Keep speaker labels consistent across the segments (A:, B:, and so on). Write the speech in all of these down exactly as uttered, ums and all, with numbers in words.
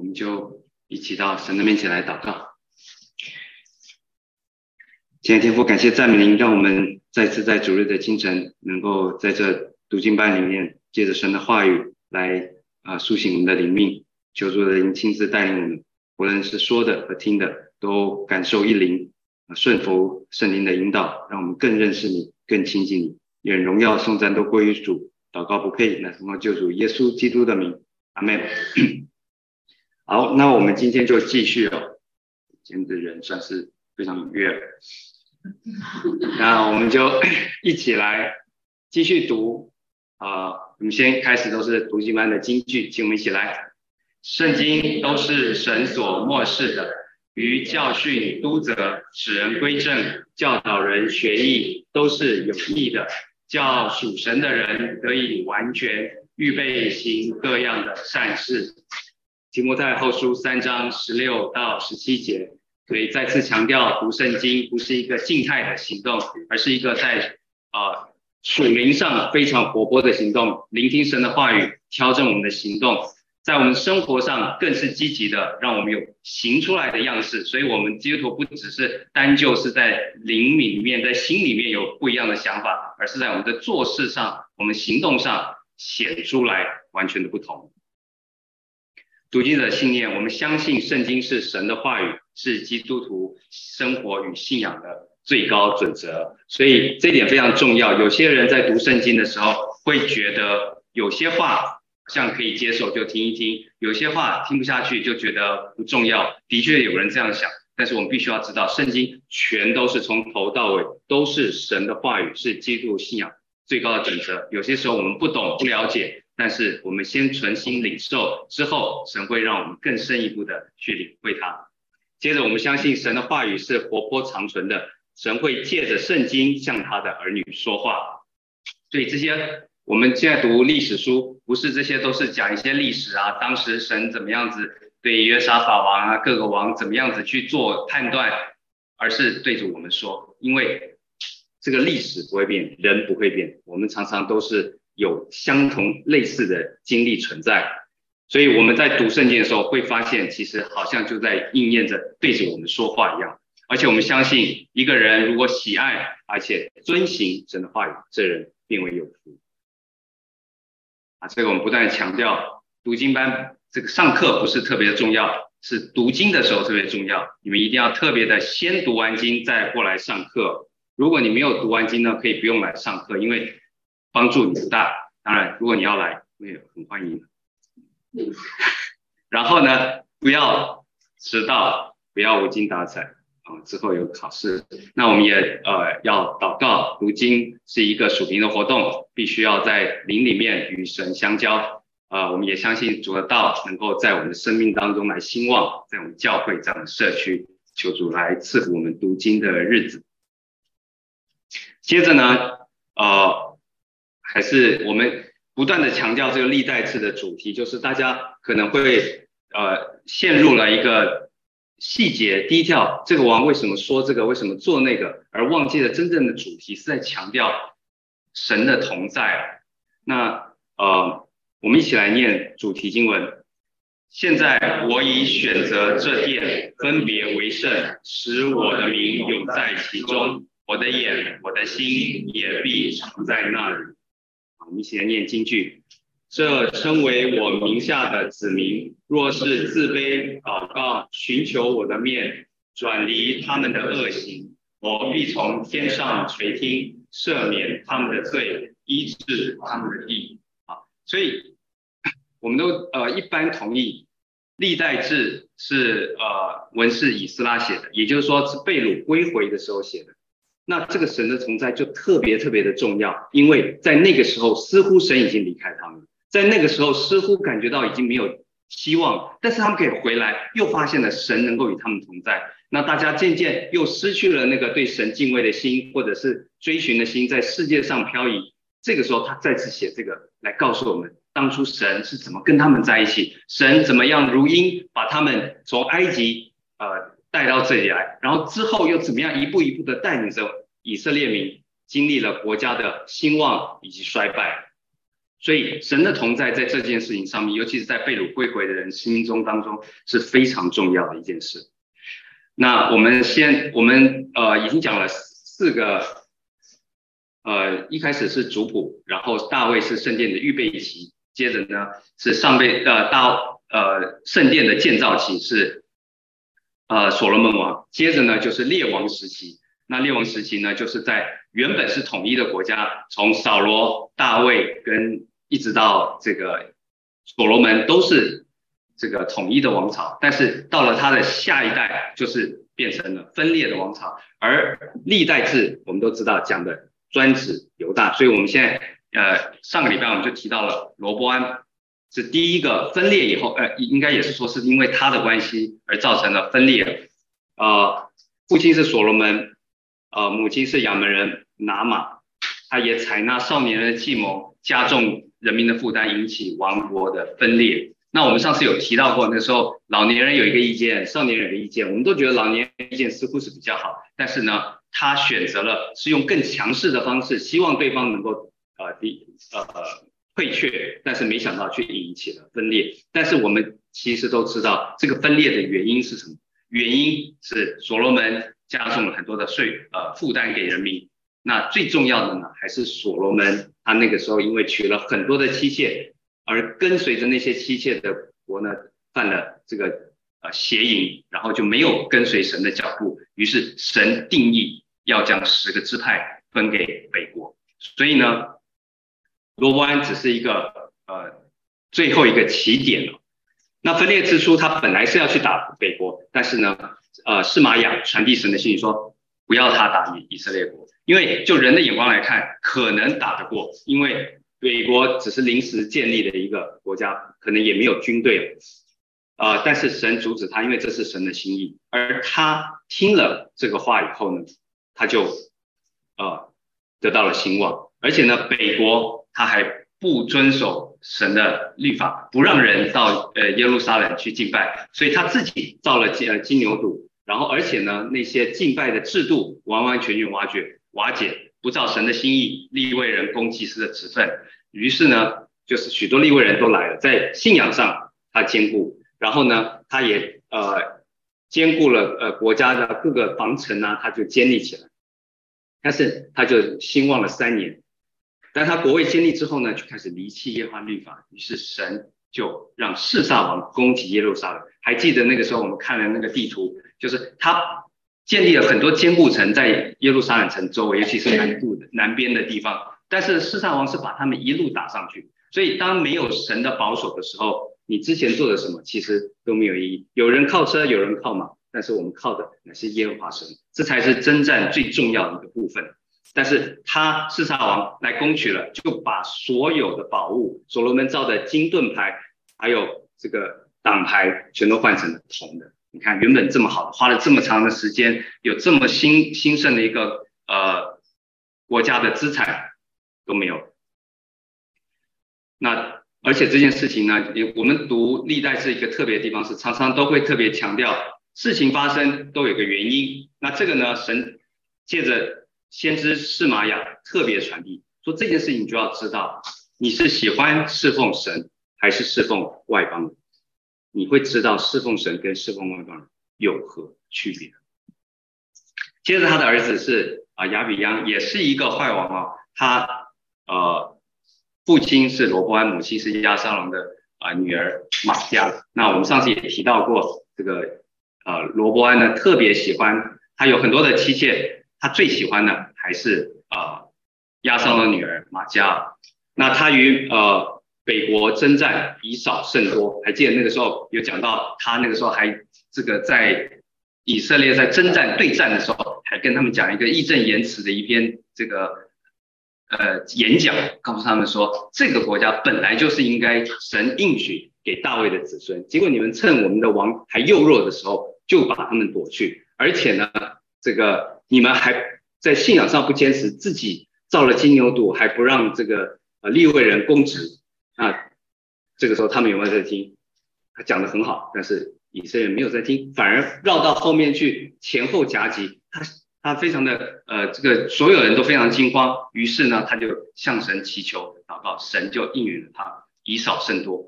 A: 们就一起到神的面前来祷告。亲爱的天父，感谢赞美您，让我们再次在主日的清晨，能够在这读经班里面，借着神的话语来啊苏醒我们的灵命。求主的灵亲自带领我们，无论是说的和听的，都感受一灵，顺服圣灵的引导，让我们更认识你，更亲近你。愿荣耀颂赞都归于主，祷告不配，乃奉救主耶稣基督的名，阿们。好，那我们今天就继续哦。今天的人算是非常踊跃了，那我们就一起来继续读啊、呃。我们先开始都是读经班的金句，请我们一起来。圣经都是神所默示的，于教训、督责、使人归正、教导人学义，都是有益的，叫属神的人得以完全，预备行各样的善事。提摩太后书三章十六到十七节，所以再次强调，读圣经不是一个静态的行动，而是一个在呃属灵上非常活泼的行动，聆听神的话语，调整我们的行动。在我们生活上更是积极的，让我们有行出来的样式。所以我们基督徒不只是单就是在灵里面，在心里面有不一样的想法，而是在我们的做事上，我们行动上显出来完全的不同。读经的信念，我们相信圣经是神的话语，是基督徒生活与信仰的最高准则，所以这一点非常重要。有些人在读圣经的时候会觉得有些话像可以接受就听一听，有些话听不下去就觉得不重要。的确有人这样想，但是我们必须要知道，圣经全都是从头到尾都是神的话语，是基督信仰最高的准则。有些时候我们不懂不了解，但是我们先存心领受，之后神会让我们更深一步的去领会它。接着我们相信神的话语是活泼长存的，神会借着圣经向他的儿女说话。所以这些我们现在读历史书，不是这些都是讲一些历史啊，当时神怎么样子对约沙法王啊，各个王怎么样子去做判断，而是对着我们说，因为这个历史不会变，人不会变，我们常常都是有相同类似的经历存在，所以我们在读圣经的时候会发现，其实好像就在应验着对着我们说话一样。而且我们相信，一个人如果喜爱而且遵行神的话语，这人便为有福。啊，这个我们不断的强调，读经班这个上课不是特别重要，是读经的时候特别重要。你们一定要特别的先读完经再过来上课。如果你没有读完经呢，可以不用来上课，因为帮助你不大。当然，如果你要来，我也很欢迎。然后呢，不要迟到，不要无精打采。之后有考试，那我们也呃要祷告。读经是一个属灵的活动，必须要在灵里面与神相交。呃，我们也相信主的道能够在我们的生命当中来兴旺，在我们教会这样的社区，求主来赐福我们读经的日子。接着呢，呃，还是我们不断的强调这个历代志的主题，就是大家可能会呃陷入了一个细节低调，这个王为什么说这个，为什么做那个，而忘记了真正的主题是在强调神的同在。那呃，我们一起来念主题经文。现在我已选择这殿，分别为圣，使我的名永在其中，我的眼我的心也必常在那里。我们一起来念经句。这称为我名下的子民，若是自卑祷告，寻求我的面，转离他们的恶行，我必从天上垂听，赦免他们的罪，医治他们的义。啊，所以我们都呃一般同意，历代志是呃文士以斯拉写的，也就是说是被掳归回的时候写的。那这个神的同在就特别特别的重要，因为在那个时候似乎神已经离开他们。在那个时候似乎感觉到已经没有希望，但是他们可以回来，又发现了神能够与他们同在。那大家渐渐又失去了那个对神敬畏的心，或者是追寻的心，在世界上漂移。这个时候他再次写这个来告诉我们，当初神是怎么跟他们在一起，神怎么样如鹰把他们从埃及呃带到这里来，然后之后又怎么样一步一步的带领着以色列民经历了国家的兴旺以及衰败。 所以神的同在在这件事情上面，尤其是在被掳归回的人心中当中是非常重要的一件事。那我们先，我们呃已经讲了四个，呃一开始是族谱，然后大卫是圣殿的预备期，接着呢是上辈呃大呃圣殿的建造期是呃所罗门王，接着呢就是列王时期。那列王时期呢，就是在原本是统一的国家，从扫罗、大卫跟一直到这个所罗门都是这个统一的王朝，但是到了他的下一代，就是变成了分裂的王朝。而历代志我们都知道讲的专指犹大，所以我们现在呃上个礼拜我们就提到了罗波安是第一个分裂以后，呃应该也是说是因为他的关系而造成了分裂。呃，父亲是所罗门。呃，母亲是亚门人拿玛，他也采纳少年人的计谋，加重人民的负担，引起王国的分裂。那我们上次有提到过，那时候老年人有一个意见，少年人有一个意见，我们都觉得老年人意见似乎是比较好，但是呢，他选择了是用更强势的方式，希望对方能够呃第呃退却，但是没想到却引起了分裂。但是我们其实都知道，这个分裂的原因是什么？原因是所罗门加重了很多的税呃负担给人民。那最重要的呢，还是所罗门他那个时候因为娶了很多的妻妾，而跟随着那些妻妾的国呢，犯了这个呃邪淫，然后就没有跟随神的脚步，于是神定义要将十个支派分给北国。所以呢，罗波安只是一个呃最后一个起点了。那分裂之初，他本来是要去打北国，但是呢，呃，示玛雅传递神的信息说，不要他打以以色列国，因为就人的眼光来看，可能打得过，因为北国只是临时建立的一个国家，可能也没有军队，呃，但是神阻止他，因为这是神的心意，而他听了这个话以后呢，他就呃得到了兴旺，而且呢，北国他还不遵守神的律法，不让人到呃耶路撒冷去敬拜，所以他自己造了金呃金牛犊，然后而且呢那些敬拜的制度完完全全瓦解瓦解，不照神的心意，利未人供祭司的职分，于是呢就是许多利未人都来了，在信仰上他兼顾，然后呢他也呃兼顾了呃国家的各个防城啊，他就建立起来，但是他就兴旺了三年。但他国位建立之后呢，就开始离弃耶和华律法，于是神就让示撒王攻击耶路撒冷。还记得那个时候我们看了那个地图，就是他建立了很多坚固城在耶路撒冷城周围，尤其是南部的南边的地方。但是示撒王是把他们一路打上去，所以当没有神的保守的时候，你之前做的什么其实都没有意义。有人靠车，有人靠马，但是我们靠的乃是耶和华神，这才是征战最重要的一个部分。但是他示撒王来攻取了，就把所有的宝物，所罗门造的金盾牌，还有这个挡牌，全都换成了铜的。你看，原本这么好，花了这么长的时间，有这么兴兴盛的一个呃国家的资产都没有。那而且这件事情呢，我们读历代是一个特别的地方，是常常都会特别强调事情发生都有个原因。那这个呢，神借着先知示玛雅特别传递说，这件事情你就要知道，你是喜欢侍奉神还是侍奉外邦人，你会知道侍奉神跟侍奉外邦人有何区别。接着他的儿子是啊亚比央，也是一个坏王啊，他呃父亲是罗波安，母亲是亚撒龙的啊女儿玛迦。那我们上次也提到过，这个呃罗波安呢特别喜欢，他有很多的妻妾。他最喜欢的还是呃亚撒龙的女儿玛迦。那他与呃北国征战以少胜多，还记得那个时候有讲到，他那个时候还这个在以色列在征战对战的时候，还跟他们讲一个义正言辞的一篇这个呃演讲，告诉他们说，这个国家本来就是应该神应许给大卫的子孙，结果你们趁我们的王还幼弱的时候，就把他们夺去，而且呢，这个你们还在信仰上不坚持，自己造了金牛犊，还不让这个呃利未人公职。那这个时候他们有没有在听？他讲得很好，但是以色列人没有在听，反而绕到后面去前后夹击。他他非常的呃这个所有人都非常惊慌，于是呢他就向神祈求祷告，神就应允了他，以少胜多。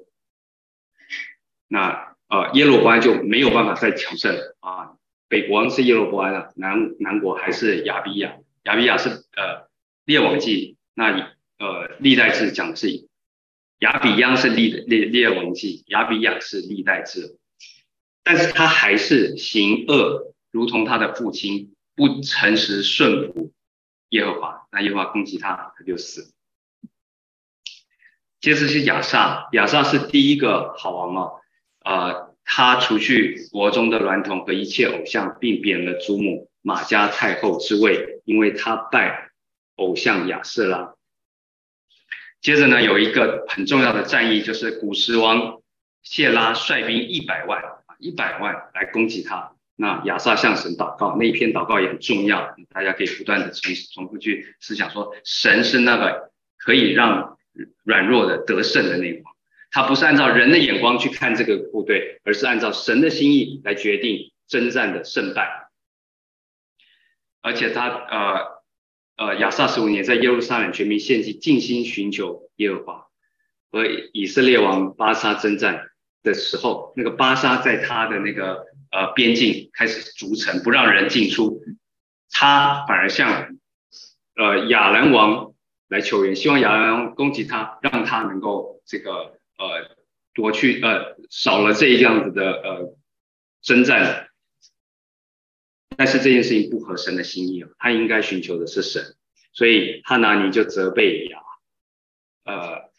A: 那呃耶罗波安就没有办法再强盛啊，北国是耶罗波安啊，南南国还是亚比亚，亚比亚是呃列王记，那呃历代志讲的是亚比央是列列列王记，亚比亚是历代志，但是他还是行恶，如同他的父亲，不诚实顺服耶和华，那耶和华攻击他，他就死。接着是亚撒，亚撒是第一个好王哦，呃，他除去国中的娈童和一切偶像，并贬了祖母玛迦太后之位，因为他拜偶像亚舍拉。接着呢，有一个很重要的战役，就是古时王谢拉率兵一百万，一百万来攻击他。那亚撒向神祷告，那一篇祷告也很重要，大家可以不断的重重复去思想说，神是那个可以让软弱的得胜的那个王，他不是按照人的眼光去看这个部队，而是按照神的心意来决定征战的胜败。而且他呃呃亚撒十五年在耶路撒冷全民献祭，尽心寻求耶和华。和以色列王巴沙征战的时候，那个巴沙在他的那个呃边境开始筑城，不让人进出，他反而向呃亚兰王来求援，希望亚兰王攻击他，让他能够这个呃夺去呃少了这样子的呃征战。但是这件事情不合神的心意，他应该寻求的是神，所以哈拿尼就责备亚呃。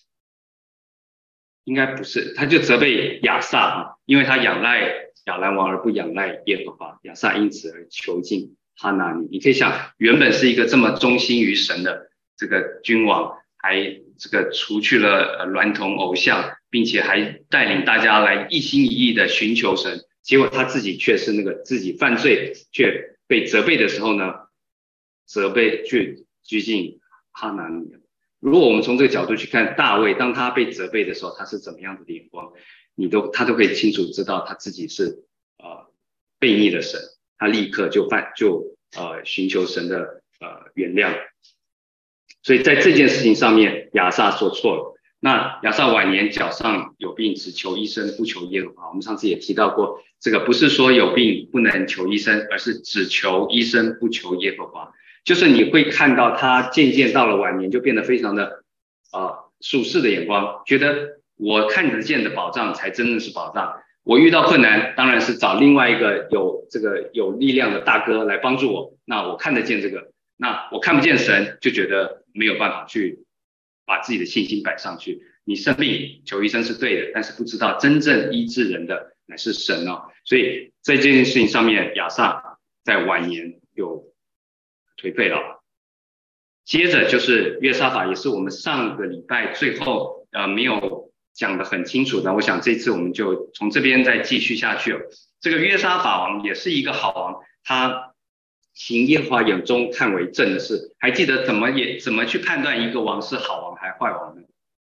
A: 应该不是，他就责备亚撒啊，因为他仰赖亚兰王而不仰赖耶和华，亚撒因此而囚禁哈拿尼。你可以想，原本是一个这么忠心于神的这个君王，还这个除去了娈童偶像，并且还带领大家来一心一意的寻求神，结果他自己却是那个自己犯罪却被责备的时候呢，责备去拘禁哈拿尼。如果我们从这个角度去看大卫，当他被责备的时候，他是怎么样的眼光，你都他都可以清楚知道他自己是呃悖逆了神，他立刻就犯就呃寻求神的呃原谅。所以在这件事情上面，亚撒说错了。那亚撒晚年脚上有病，只求医生不求耶和华。我们上次也提到过，这个不是说有病不能求医生，而是只求医生不求耶和华。就是你会看到他渐渐到了晚年就变得非常的呃属世的眼光，觉得我看得见的保障才真正是保障，我遇到困难当然是找另外一个有这个有力量的大哥来帮助我，那我看得见这个，那我看不见神，就觉得没有办法去把自己的信心摆上去。你生病求医生是对的，但是不知道真正医治人的乃是神哦。所以在这件事情上面，亚撒在晚年有颓废了。接着就是约沙法，也是我们上个礼拜最后呃没有讲得很清楚的，我想这次我们就从这边再继续下去了。这个约沙法王也是一个好王，他行耶和华眼中看为正的事。还记得怎么也怎么去判断一个王是好王还是坏王呢？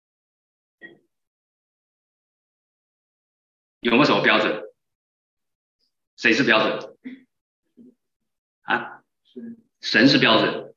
A: 有没有什么标准？谁是标准？啊？神是标准。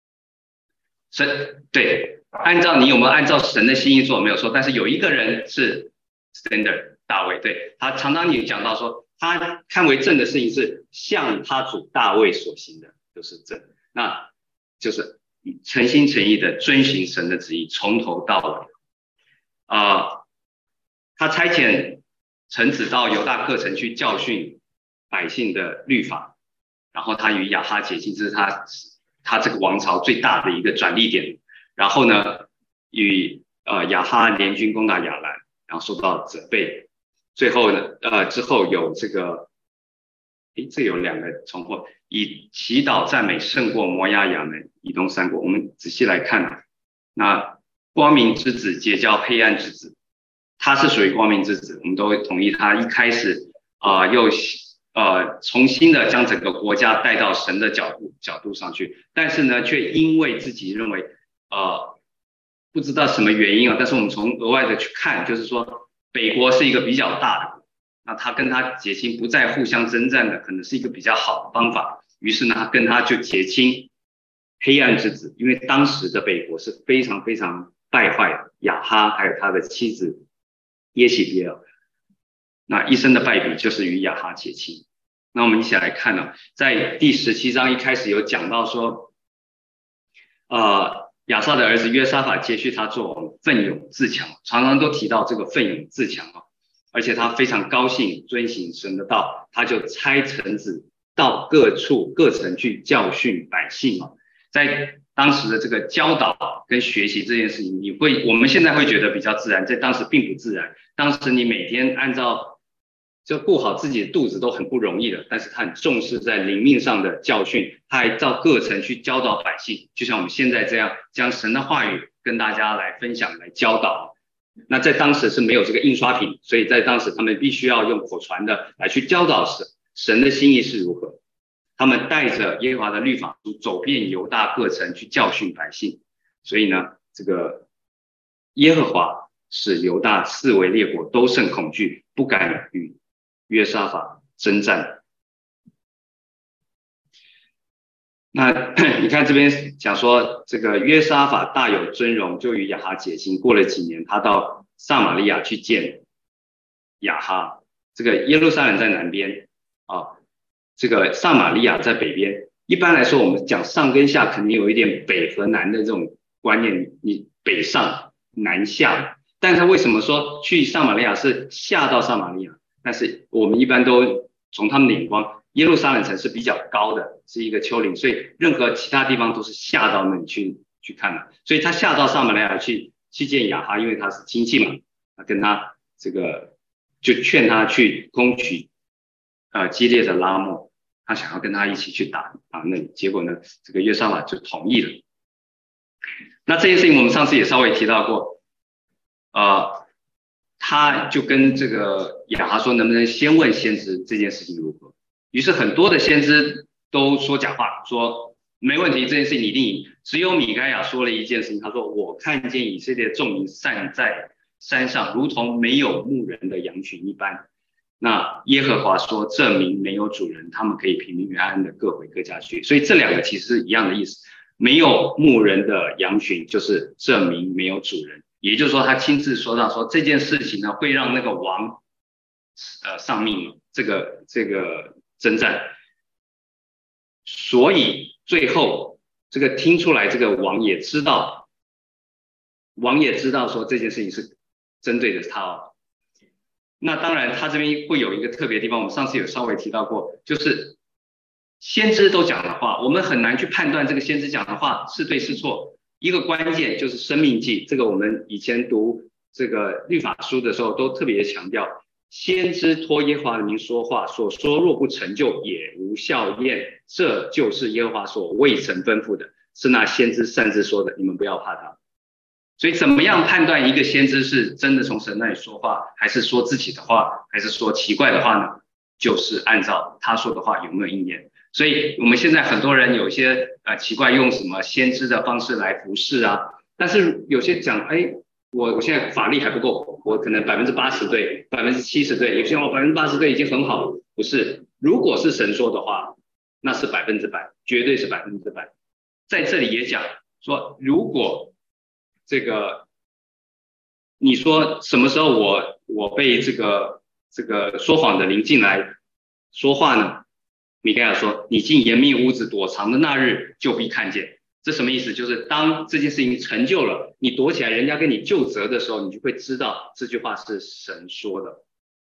A: 神对，按照你有没有按照神的心意做没有错，但是有一个人是 standard 大卫，对，他常常也讲到说，他看为正的事情是像他主大卫所行的就是正，那就是诚心诚意的遵循神的旨意，从头到尾。啊、呃，他差遣臣子到犹大各城去教训百姓的律法，然后他与亚哈结亲，这是他他这个王朝最大的一个转捩点。然后呢，与呃亚哈联军攻打亚兰，然后受到责备。最后呢，呃之后有这个，诶，这有两个重复，以祈祷赞美胜过摩押亚门以东三国。我们仔细来看，那光明之子结交黑暗之子，他是属于光明之子，我们都会同意他一开始啊、呃、又呃重新的将整个国家带到神的角度角度上去，但是呢，却因为自己认为呃不知道什么原因啊，但是我们从额外的去看，就是说北国是一个比较大的国，那他跟他结亲不再互相征战的，可能是一个比较好的方法。 于是呢，他跟他就结亲，黑暗之子，因为当时的北国是非常非常败坏的，亚哈还有他的妻子耶洗别尔，那一生的败笔就是与亚哈结亲。那我们一起来看呢、啊，在第十七章一开始有讲到说，呃，亚撒的儿子约沙法接续他做王，奋勇自强，常常都提到这个奋勇自强啊，而且他非常高兴遵行神的道，他就差臣子到各处各城去教训百姓啊。在当时的这个教导跟学习这件事情，你会我们现在会觉得比较自然，在当时并不自然。当时你每天按照就顾好自己的肚子都很不容易了，但是他很重视在灵命上的教训，他还到各城去教导百姓，就像我们现在这样将神的话语跟大家来分享来教导。那在当时是没有这个印刷品，所以在当时他们必须要用口传的来去教导神神的心意是如何。他们带着耶和华的律法书走遍犹大各城去教训百姓，所以呢，这个耶和华使犹大四围列国都甚恐惧，不敢与约沙法征战。那你看这边讲说，这个约沙法大有尊荣，就与亚哈结亲。过了几年，他到撒玛利亚去见亚哈。这个耶路撒冷在南边啊，这个撒玛利亚在北边。一般来说，我们讲上跟下肯定有一点北和南的这种观念，你北上南下。但是为什么说去撒玛利亚是下到撒玛利亚？但是我们一般都从他们的眼光，耶路撒冷城是比较高的，是一个丘陵，所以任何其他地方都是下到那里去去看的。所以他下到撒玛利亚去去见亚哈，因为他是亲戚嘛，他跟他这个就劝他去攻取呃基列的拉末，他想要跟他一起去打打那里，结果呢，这个约沙法就同意了。那这件事情我们上次也稍微提到过，呃。他就跟这个亚哈说，能不能先问先知这件事情如何？于是很多的先知都说假话，说没问题，这件事情你一定赢。只有米该亚说了一件事情，他说我看见以色列众民散在山上，如同没有牧人的羊群一般。那耶和华说，这民没有主人，他们可以平平安安的各回各家去。所以这两个其实是一样的意思，没有牧人的羊群就是这民没有主人。也就是说，他亲自说到说这件事情呢，会让那个王，呃，丧命，这个这个征战，所以最后这个听出来，这个王也知道，王也知道说这件事情是针对着他哦。那当然，他这边会有一个特别的地方，我们上次有稍微提到过，就是先知都讲的话，我们很难去判断这个先知讲的话是对是错。一个关键就是生命记，这个我们以前读这个律法书的时候都特别强调，先知托耶和华的名说话，所说若不成就也无效验，这就是耶和华所未曾吩咐的，是那先知擅自说的，你们不要怕他。所以怎么样判断一个先知是真的从神那里说话，还是说自己的话，还是说奇怪的话呢？就是按照他说的话有没有应验。所以我们现在很多人有一些呃奇怪用什么先知的方式来服侍啊，但是有些讲，哎，我我现在法力还不够，我可能百分之八十对，百分之七十对，有些我百分之八十对已经很好，不是，如果是神说的话，那是百分之百，绝对是百分之百。在这里也讲说，如果这个你说什么时候我我被这个这个说谎的灵进来说话呢？米该亚说，你进严密屋子躲藏的那日就必看见。这什么意思？就是当这件事情成就了，你躲起来人家跟你究责的时候，你就会知道这句话是神说的。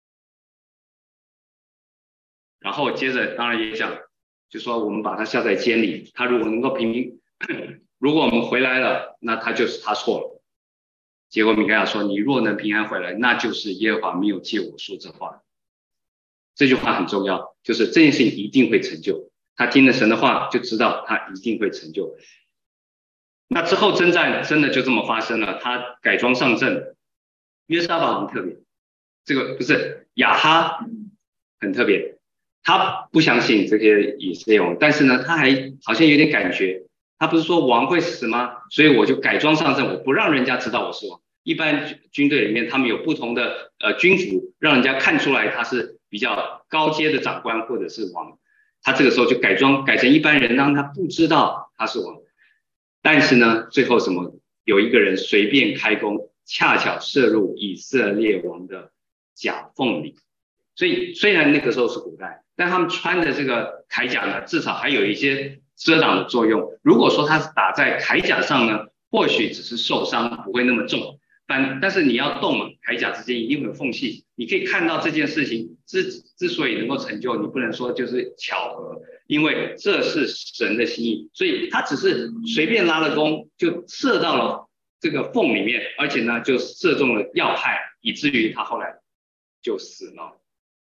A: 然后接着当然也讲，就说我们把他下在监里，他如果能够平平如果我们回来了，那他就是他错了。结果米该亚说，你若能平安回来，那就是耶和华没有借我说这话。这句话很重要，就是这件事情一定会成就。他听了神的话，就知道他一定会成就。那之后征战真的就这么发生了，他改装上阵。约沙法很特别，这个不是亚哈很特别，他不相信这些以色列王，但是呢，他还好像有点感觉。他不是说王会死吗？所以我就改装上阵，我不让人家知道我是王。一般军队里面，他们有不同的呃军服，让人家看出来他是比较高阶的长官或者是王。 他这个时候就改装改成一般人，让他不知道他是王。但是呢，最后什么？有一个人随便开弓，恰巧射入以色列王的甲缝里。所以虽然那个时候是古代，但他们穿的这个铠甲呢，至少还有一些遮挡的作用。如果说他是打在铠甲上呢，或许只是受伤，不会那么重。但但是你要动嘛，铠甲之间一定会有缝隙。你可以看到这件事情之之所以能够成就，你不能说就是巧合，因为这是神的心意。所以他只是随便拉了弓，就射到了这个缝里面，而且呢，就射中了要害，以至于他后来就死了。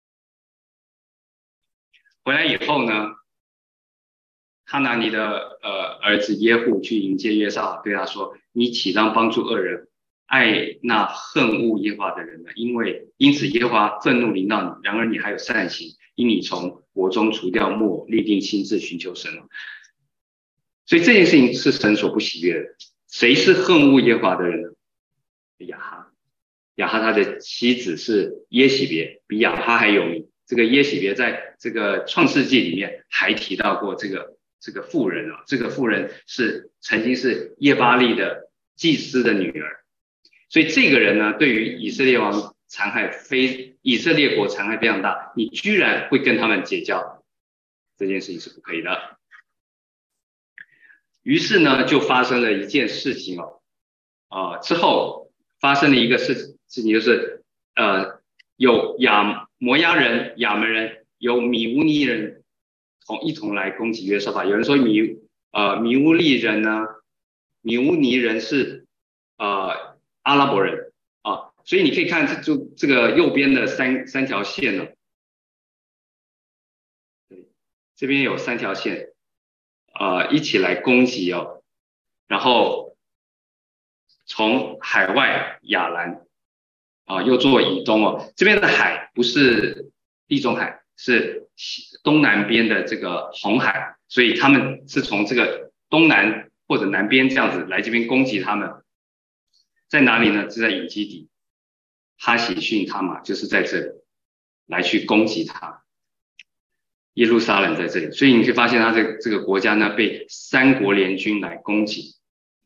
A: 回来以后呢，哈拿尼的呃儿子耶户去迎接约沙法，对他说：“你岂当帮助恶人，爱那恨恶耶和华的人呢？因为因此耶和华愤怒临到你，然而你还有善行，因你从国中除掉木偶，立定心志寻求神了。”所以这件事情是神所不喜悦的。谁是恨恶耶和华的人呢？亚哈，亚哈他的妻子是耶洗别，比亚哈还有名。这个耶洗别在这个创世纪里面还提到过这个这个妇人啊，这个妇人是曾经是耶巴利的祭司的女儿，所以这个人呢，对于以色列王残害非以色列国残害非常大，你居然会跟他们结交，这件事情是不可以的。于是呢，就发生了一件事情哦，啊、呃，之后发生了一个事事情，就是呃，有亚摩押人、亚门人，有米乌尼人同一同来攻击约沙法。有人说米呃米乌利人呢，米乌尼人是呃阿拉伯人啊，所以你可以看这就这个右边的三三条线呢、哦，这边有三条线。呃，一起来攻击哦，然后从海外亚兰啊、呃，又做以东哦，这边的海不是地中海，是东南边的这个红海，所以他们是从这个东南或者南边这样子来这边攻击他们，在哪里呢？是在以基底，哈喜逊他玛就是在这里来去攻击他。耶路撒冷在这里，所以你可以发现他这个这个国家呢被三国联军来攻击。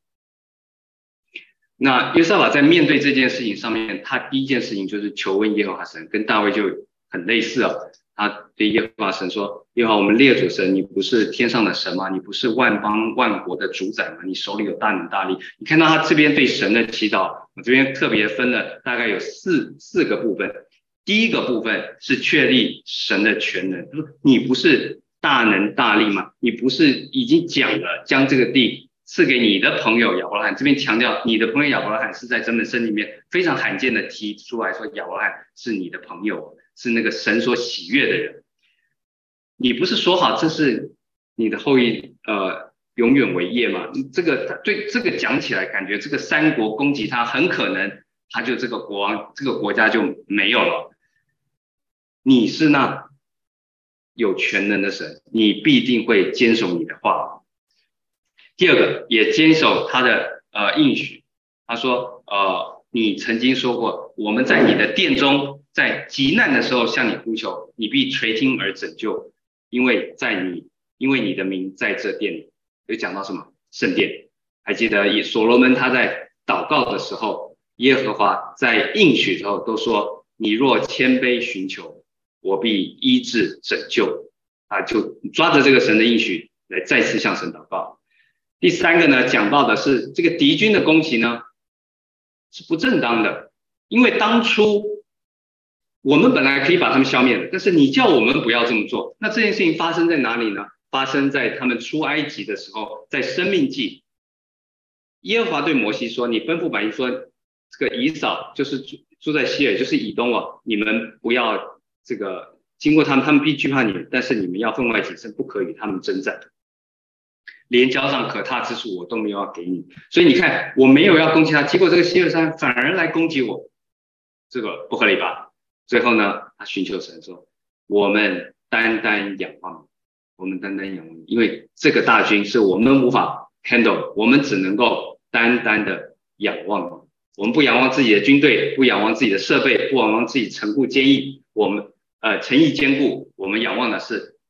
A: 那约沙法在面对这件事情上面，他第一件事情就是求问耶和华神，跟大卫就很类似哦。他对耶和华神说：“耶和华我们列祖神，你不是天上的神吗？你不是万邦万国的主宰吗？你手里有大能大力。”你看到他这边对神的祈祷，我这边特别分了大概有四四个部分。第一个部分是确立神的全能，你不是大能大力吗？你不是已经讲了将这个地赐给你的朋友亚伯拉罕？这边强调你的朋友亚伯拉罕是在整本圣经里面非常罕见的提出来说亚伯拉罕是你的朋友，是那个神所喜悦的人。你不是说好这是你的后裔呃永远为业吗？这个对这个讲起来，感觉这个三国攻击他，很可能他就这个国王这个国家就没有了。你是那有全能的神，你必定会坚守你的话。第二个，也坚守他的呃应许。他说，呃，你曾经说过，我们在你的殿中，在极难的时候向你呼求，你必垂听而拯救，因为在你，因为你的名在这殿里。有讲到什么？圣殿。还记得所罗门他在祷告的时候，耶和华在应许之后都说，你若谦卑寻求，我必医治拯救啊，就抓着这个神的应许来再次向神祷告。第三个呢，讲到的是这个敌军的攻击呢是不正当的，因为当初我们本来可以把他们消灭的，但是你叫我们不要这么做。那这件事情发生在哪里呢？发生在他们出埃及的时候，在申命记，耶和华对摩西说：“你吩咐百姓说，这个以扫就是住住在西珥，就是以东哦，你们不要。”这个经过他们，他们必惧怕你们，但是你们要分外谨慎，不可与他们征战，连交上可踏之处我都没有要给你。所以你看，我没有要攻击他，结果这个西珥山反而来攻击我，这个不合理吧？最后呢，他寻求神说：“我们单单仰望你，我们单单仰望你，因为这个大军是我们无法 handle， 我们只能够单单的仰望你。我们不仰望自己的军队，不仰望自己的设备，不仰望自己城固坚毅，我们。”呃，诚意坚固，我们仰望的是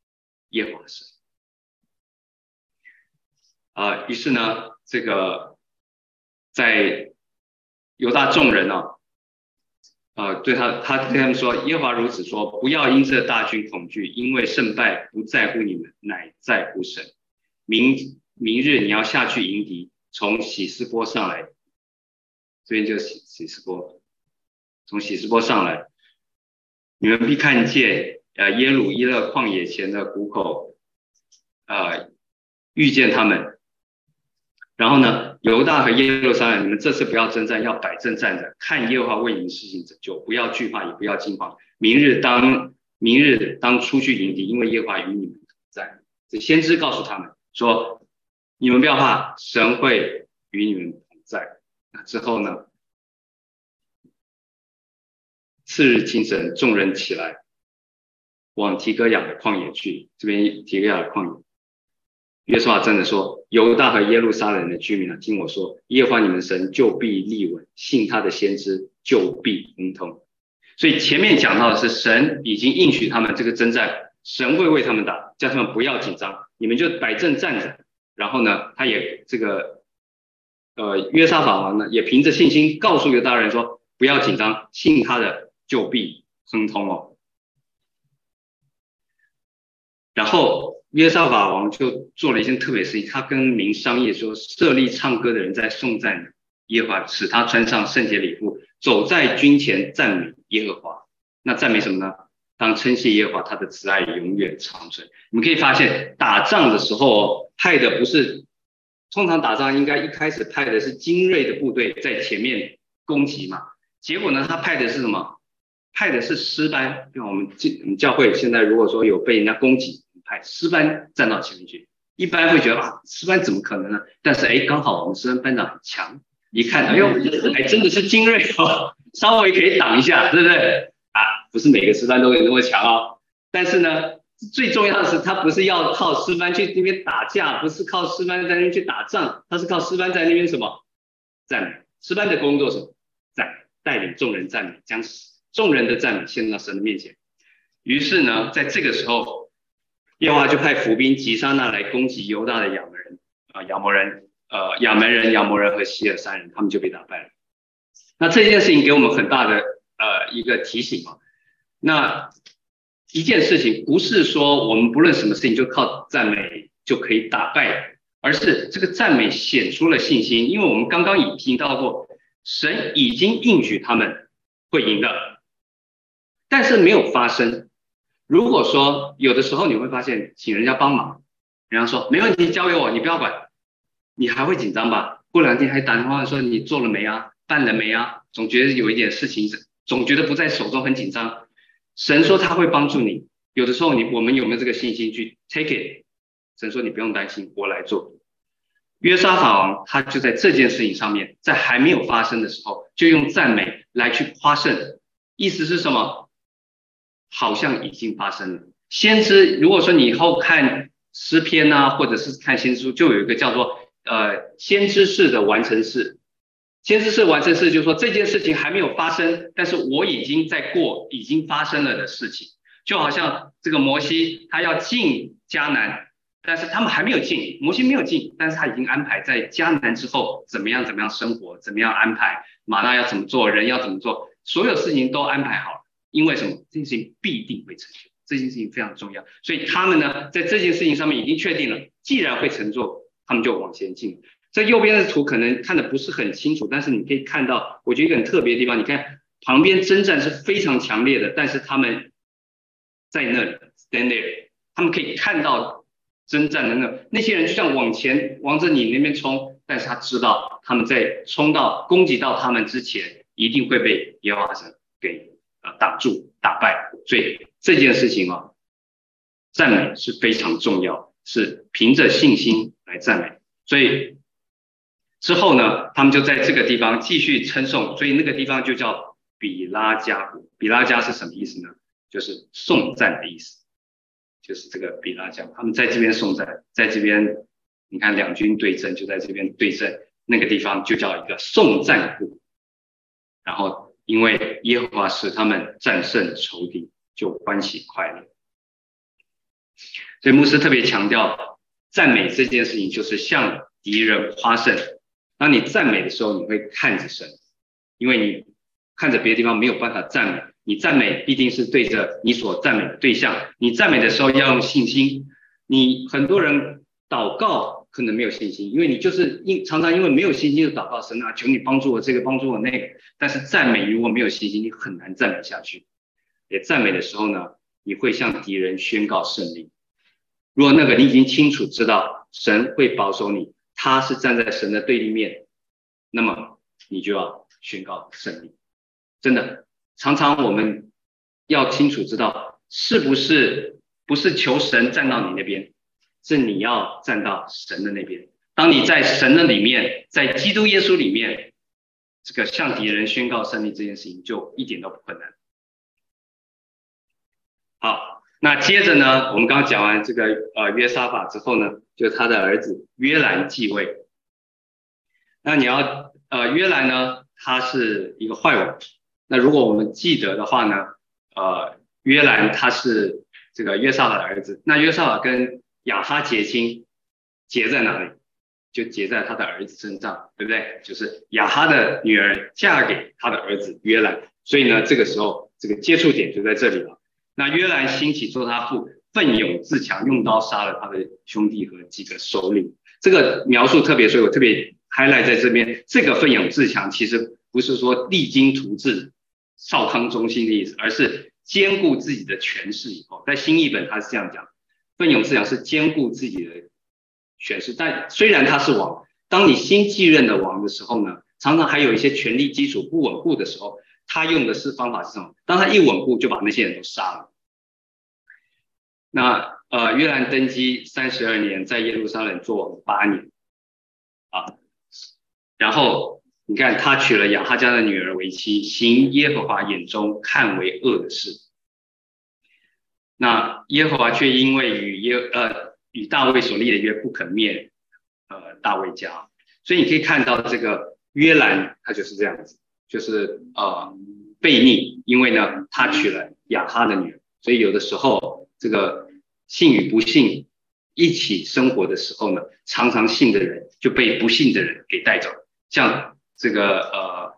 A: 耶和华神。啊，于是呢，这个在犹大众人啊，呃，对他，他对他们说，耶和华如此说，不要因这大军恐惧，因为胜败不在乎你们，乃在乎神。明明日你要下去迎敌，从喜斯波上来，这边就是喜喜斯波，从喜斯波上来，你们必看见呃耶鲁伊勒旷野前的谷口，呃遇见他们。然后呢，犹大和耶路撒冷，你们这次不要征战，要摆正站着，看耶和华为你们施行拯救，不要惧怕，也不要惊慌。明日当明日当出去迎敌，因为耶和华与你们同在。这先知告诉他们说，你们不要怕，神会与你们同在。那之后呢，次日清晨，众人起来，往提哥雅的旷野去。这边提哥雅的旷野，约书亚真的说，犹大和耶路撒冷的居民啊，听我说，耶和华你们神就必立稳，信他的先知就必亨通。所以前面讲到的是神已经应许他们这个征战，神会为他们打，叫他们不要紧张，你们就摆正站着。然后呢，他也这个呃约沙法王呢，也凭着信心告诉犹大人说，不要紧张，信他的就必亨通哦。然后约沙法王就做了一件特别事情，他跟民商议说，设立唱歌的人在颂赞耶和华，使他穿上圣洁礼服，走在军前赞美耶和华。那赞美什么呢？当称谢耶和华，他的慈爱永远长存。你们可以发现，打仗的时候哦，派的不是，通常打仗应该一开始派的是精锐的部队在前面攻击嘛，结果呢，他派的是什么？派的是诗班。像我们我们教会现在如果说有被人家攻击，派诗班站到前面去，一般会觉得啊，诗班怎么可能呢？但是哎，刚好我们诗班班长很强，一看，哎呦，还真的是精锐哦，稍微可以挡一下，对不对？啊，不是每个诗班都有那么强哦。但是呢，最重要的是，他不是要靠诗班去那边打架，不是靠诗班在那边去打仗，他是靠诗班在那边什么？赞美。诗班的工作是什么？赞美，带领众人赞美，将众人的赞美献到神的面前。于是呢，在这个时候，耶和华就派伏兵击杀那来攻击犹大的亚门人啊、呃，亚摩人、呃亚门人、亚摩人和希尔三人，他们就被打败了。那这件事情给我们很大的呃一个提醒啊。那一件事情不是说我们不论什么事情就靠赞美就可以打败，而是这个赞美显出了信心，因为我们刚刚已经到过，神已经应许他们会赢的，但是没有发生。如果说有的时候你会发现，请人家帮忙，人家说没问题，交给我，你不要管，你还会紧张吧？过两天还打电话说你做了没啊，办了没啊，总觉得有一点事情，总觉得不在手中，很紧张。神说他会帮助你，有的时候你我们有没有这个信心去 take it？ 神说你不用担心，我来做。约沙法王他就在这件事情上面，在还没有发生的时候，就用赞美来去夸胜，意思是什么？好像已经发生了。先知，如果说你以后看诗篇啊，或者是看先知书，就有一个叫做呃先知式的完成式。先知式完成式就是说这件事情还没有发生，但是我已经在过已经发生了的事情。就好像这个摩西他要进迦南，但是他们还没有进，摩西没有进，但是他已经安排在迦南之后怎么样怎么样生活，怎么样安排，玛纳要怎么做，人要怎么做，所有事情都安排好了。因为什么？这件事情必定会成就，这件事情非常重要，所以他们呢，在这件事情上面已经确定了，既然会成就，他们就往前进。这右边的图可能看的不是很清楚，但是你可以看到，我觉得一个很特别的地方，你看旁边征战是非常强烈的，但是他们在那里 stand there， 他们可以看到征战的那那些人就像往前往着你那边冲，但是他知道他们在冲到攻击到他们之前，一定会被耶和华神给呃挡住打败，所以这件事情啊，赞美是非常重要，是凭着信心来赞美。所以之后呢，他们就在这个地方继续称颂，所以那个地方就叫比拉加谷。比拉加是什么意思呢？就是颂赞的意思，就是这个比拉加，他们在这边颂赞，在这边你看两军对阵，就在这边对阵，那个地方就叫一个颂赞谷。然后因为耶和华使他们战胜仇敌，就欢喜快乐。 所以牧师特别强调，赞美这件事情就是向敌人夸胜。当你赞美的时候，你会看着神，因为你看着别的地方没有办法赞美，你赞美必定是对着你所赞美的对象。你赞美的时候要用信心。你很多人祷告可能没有信心，因为你就是因常常因为没有信心就祷告，神啊，求你帮助我这个，帮助我那个。但是赞美如果没有信心，你很难赞美下去。也赞美的时候呢，你会向敌人宣告胜利。如果那个你已经清楚知道神会保守你，他是站在神的对立面，那么你就要宣告胜利。真的，常常我们要清楚知道，是不是不是求神站到你那边，是你要站到神的那边。当你在神的里面，在基督耶稣里面，这个向敌人宣告胜利这件事情就一点都不困难。好，那接着呢，我们刚刚讲完这个呃约沙法之后呢，就是他的儿子约兰继位。那你要呃约兰呢，他是一个坏王。那如果我们记得的话呢，呃约兰他是这个约沙法的儿子。那约沙法跟亚哈结亲，结在哪里？就结在他的儿子身上，对不对？就是亚哈的女儿嫁给他的儿子约兰，所以呢，这个时候这个接触点就在这里了。那约兰兴起做他父，奋勇自强，用刀杀了他的兄弟和几个首领。这个描述特别，所以我特别 highlight 在这边。这个奋勇自强其实不是说励精图治、少康中心的意思，而是兼顾自己的权势以后，在新译本他是这样讲，奋勇自强是兼顾自己的权势。但虽然他是王，当你新继任的王的时候呢，常常还有一些权力基础不稳固的时候，他用的是方法是什么？当他一稳固，就把那些人都杀了。那呃，约兰登基三十二年，在耶路撒冷做王八年啊。然后你看，他娶了亚哈家的女儿为妻，行耶和华眼中看为恶的事。那耶和华却因为与耶呃与大卫所立的约不肯灭呃大卫家，所以你可以看到这个约兰他就是这样子，就是呃悖逆，因为呢他娶了亚哈的女儿，所以有的时候这个信与不信一起生活的时候呢，常常信的人就被不信的人给带走，像这个呃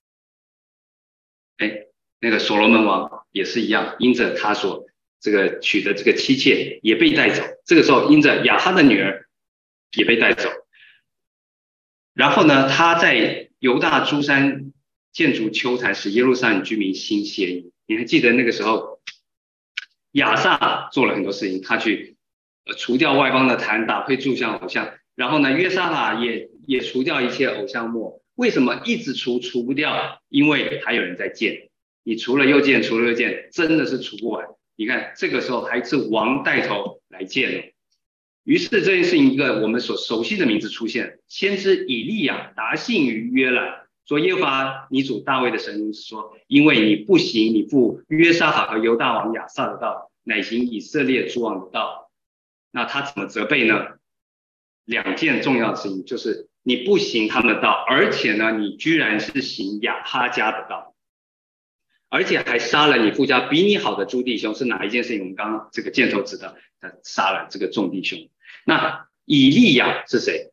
A: 哎那个所罗门王也是一样，因着他所这个娶的这个妻妾也被带走，这个时候因着亚哈的女儿也被带走。然后呢，他在犹大诸山建筑丘坛，使耶路撒冷居民心歇意。你还记得那个时候亚撒做了很多事情，他去呃除掉外邦的坛，打退柱像偶像。然后呢，约沙法也也除掉一切偶像墨。为什么一直除除不掉？因为还有人在建，你除了又建，除了又建，真的是除不完。你看这个时候还是王带头来建了。于是这件事情一个我们所熟悉的名字出现，先知以利亚答信于约兰，说耶和华你主大卫的神如此说，因为你不行你父约沙法和犹大王亚撒的道，乃行以色列诸王的道。那他怎么责备呢？两件重要的事情，就是你不行他们的道，而且呢你居然是行亚哈家的道，而且还杀了你父家比你好的诸弟兄。是哪一件事情？我们刚刚这个箭头指的，他杀了这个众弟兄。那以利亚是谁？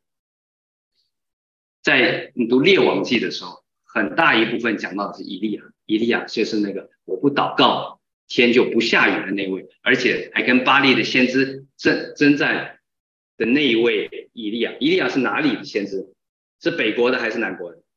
A: 在你读列王记的时候，很大一部分讲到的是以利亚。以利亚就是那个我不祷告天就不下雨的那位，而且还跟巴力的先知征征战的那一位以利亚。以利亚是哪里的先知？是北国的还是南国的？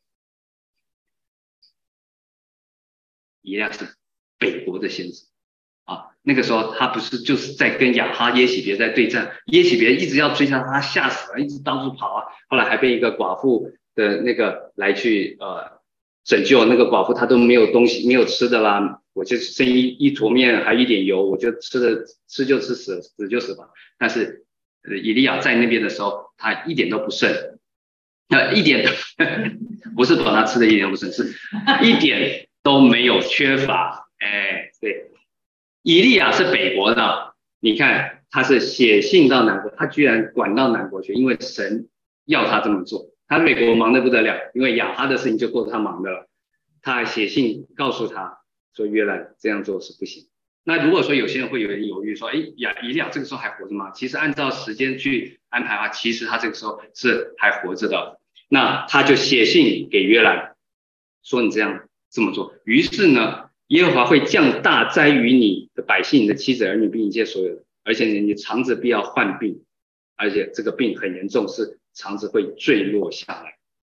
A: 以利亚是北国的先知啊。那个时候他不是就是在跟亚哈耶洗别在对战，耶洗别一直要追杀他，吓死了，一直到处跑啊。后来还被一个寡妇的那个来去呃拯救，那个寡妇她都没有东西没有吃的啦，我就剩一一坨面还一点油，我就吃的吃就吃死死就死吧。但是呃以利亚在那边的时候，他一点都不剩，呃一点不是把他吃的一点都不剩，是一点都没有缺乏。哎，对。以利亚是北国的，你看他是写信到南国，他居然管到南国去，因为神要他这么做。他北国忙得不得了，因为亚哈的事情就够他忙的了，他还写信告诉他说约兰这样做是不行， 那如果说有些人会有人犹豫说，哎，亚以利亚这个时候还活着吗？其实按照时间去安排的话，其实他这个时候是还活着的。那他就写信给约兰，说你这样这么做。于是呢，耶和华会降大灾于你的百姓、你的妻子、儿女，并一切所有的，而且你肠子必要患病，而且这个病很严重，是肠子会坠落下来。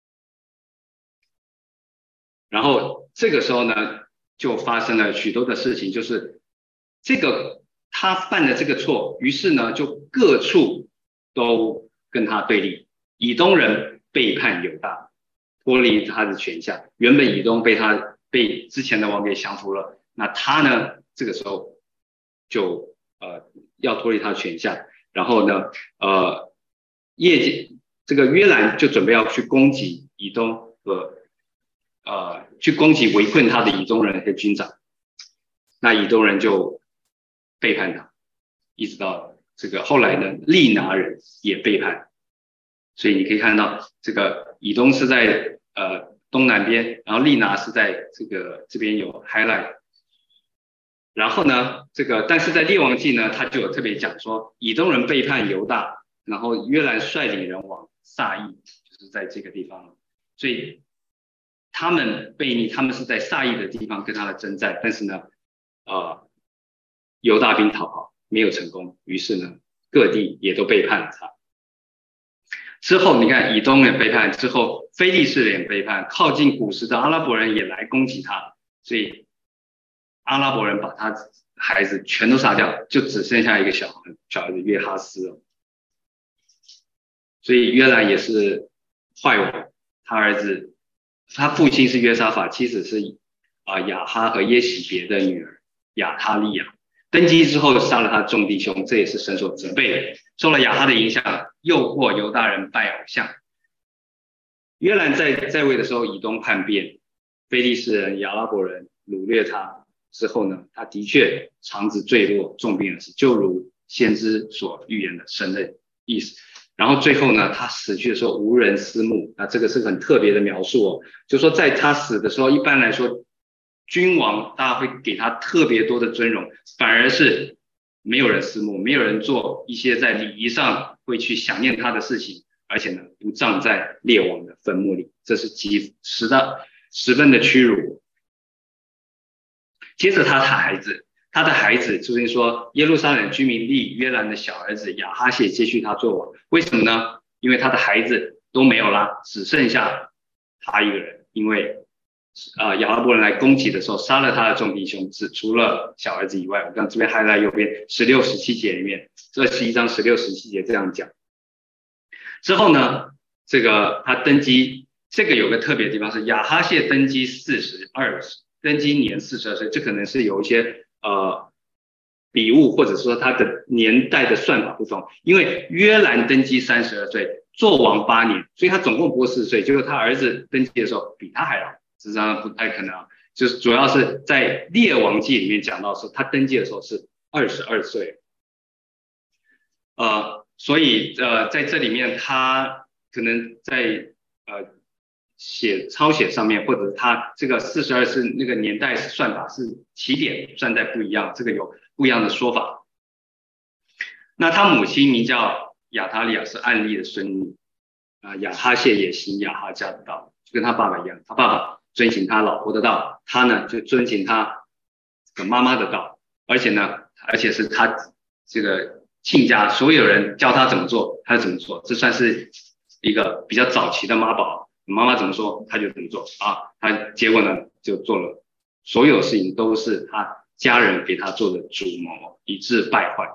A: 然后这个时候呢，就发生了许多的事情，就是这个他犯了这个错，于是呢，就各处都跟他对立。以东人背叛犹大，脱离他的权下。原本以东被他被之前的王给降服了，那他呢，这个时候就呃要脱离他的权下。然后呢，呃，业这个约兰就准备要去攻击以东和呃去攻击围困他的以东人和军长。那以东人就背叛他，一直到这个后来呢，利拿人也背叛。所以你可以看到，这个以东是在呃东南边，然后利拿是在这个这边有 highlight。然后呢，这个但是在列王记呢，他就有特别讲说，以东人背叛犹大，然后约兰率领人往撒意，就是在这个地方。所以他们背逆，他们是在撒意的地方跟他的征战，但是呢，呃，犹大兵逃跑没有成功，于是呢，各地也都背叛了他。之后你看以东人背叛之后，非利士人背叛，靠近古时的阿拉伯人也来攻击他，所以阿拉伯人把他孩子全都杀掉，就只剩下一个小孩小孩子约哈斯了。所以约兰也是坏王，他儿子他父亲是约沙法，妻子是啊、呃、亚哈和耶洗别的女儿亚他利亚。登基之后杀了他众弟兄，这也是神所责备的。受了亚哈的影响，诱惑犹大人拜偶像。约兰在在位的时候，以东叛变，非利士人、亚拉伯人掳掠他之后呢，他的确肠子坠落，重病而死，就如先知所预言的神的意思。然后最后呢，他死去的时候无人私慕，那这个是很特别的描述哦，就说在他死的时候，一般来说君王大家会给他特别多的尊荣，反而是没有人私慕，没有人做一些在礼仪上会去想念他的事情，而且呢不葬在列王的坟墓里，这是极十的十分的屈辱。接着他的孩子，他的孩子就是说耶路撒冷居民立约兰的小儿子亚哈谢接续他做王，为什么呢？因为他的孩子都没有了，只剩下他一个人，因为呃，亚拉伯人来攻击的时候，杀了他的众弟兄，只除了小儿子以外。我刚这边还在右边十六、十七节里面，这十一章十六、十七节这样讲。之后呢，这个他登基，这个有个特别的地方是亚哈谢登基四十二，登基年四十二岁，这可能是有一些呃笔误，或者说他的年代的算法不同。因为约兰登基三十二岁，做王八年，所以他总共不过四十岁，就是他儿子登基的时候比他还老。实际上不太可能，就是主要是在列王记里面讲到说他登基的时候是二十二岁，呃，所以呃在这里面他可能在呃写抄写上面，或者他这个四十二是那个年代算法是起点算在不一样，这个有不一样的说法。那他母亲名叫亚他利亚，是暗利的孙女啊、呃，亚哈谢也行亚哈家的道，就跟他爸爸一样，他爸爸遵行他老婆的道，他呢就遵行他这个妈妈的道，而且呢，而且是他这个亲家所有人教他怎么做，他就怎么做，这算是一个比较早期的妈宝，妈妈怎么说他就怎么做啊，他结果呢就做了所有事情都是他家人给他做的主谋，以致败坏。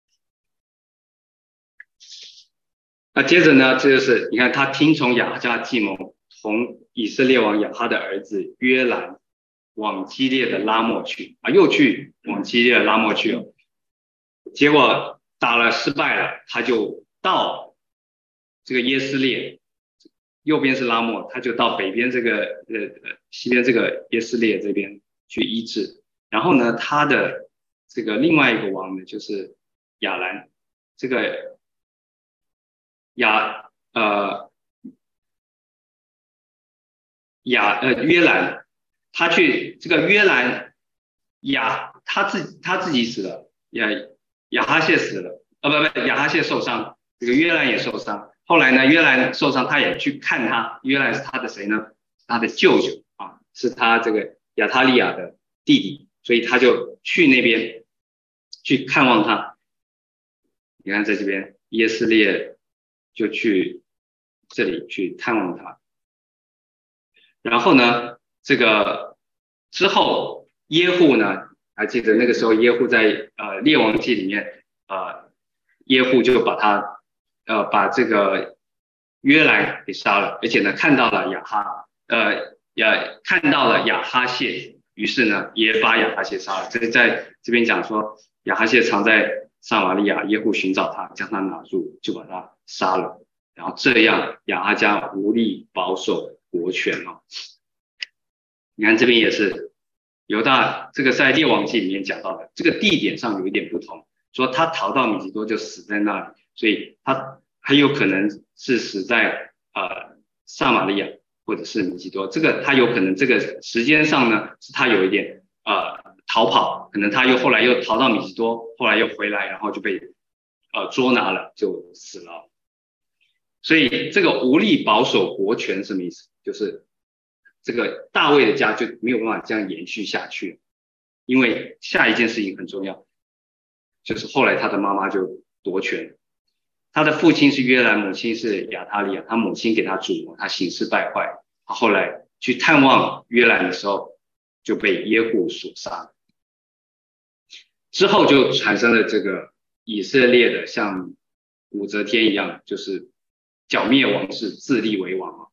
A: 那接着呢，这就是你看他听从亚哈家计谋，同以色列王亚哈的儿子约兰往基列的拉末去啊，又去往基列的拉末去了。结果打了失败了，他就到这个耶斯列，右边是拉末，他就到北边这个呃呃西边这个耶斯列这边去医治。然后呢，他的这个另外一个王呢，就是亚兰，这个亚呃亚呃约兰，他去这个约兰亚他自他自己死了，亚亚哈谢死了，呃不不，亚哈谢受伤，这个约兰也受伤。后来呢，约兰受伤，他也去看他，约兰是他的谁呢？他的舅舅啊，是他这个亚他利亚的弟弟，所以他就去那边去看望他。你看在这边，耶斯列就去这里去探望他。然后呢，这个之后耶户呢，还记得那个时候耶户在呃列王记里面，呃耶户就把他呃把这个约兰给杀了，而且呢看到了亚哈呃亚看到了亚哈谢，于是呢也把亚哈谢杀了。这个在这边讲说亚哈谢藏在撒玛利亚，耶户寻找他，将他拿住，就把他杀了。然后这样亚哈家无力保守国权哦。你看这边也是犹大，这个在列王记里面讲到的，这个地点上有一点不同，说他逃到米吉多就死在那里，所以他很有可能是死在呃撒玛利亚或者是米吉多，这个他有可能这个时间上呢是他有一点呃逃跑，可能他又后来又逃到米吉多，后来又回来，然后就被呃捉拿了，就死了。所以这个无力保守国权什么意思？就是这个大卫的家就没有办法这样延续下去，因为下一件事情很重要，就是后来他的妈妈就夺权。他的父亲是约兰，母亲是亚他利亚，他母亲给他主谋，他行事败坏，他后来去探望约兰的时候就被耶户所杀，之后就产生了这个以色列的像武则天一样，就是剿灭王室，自立为王。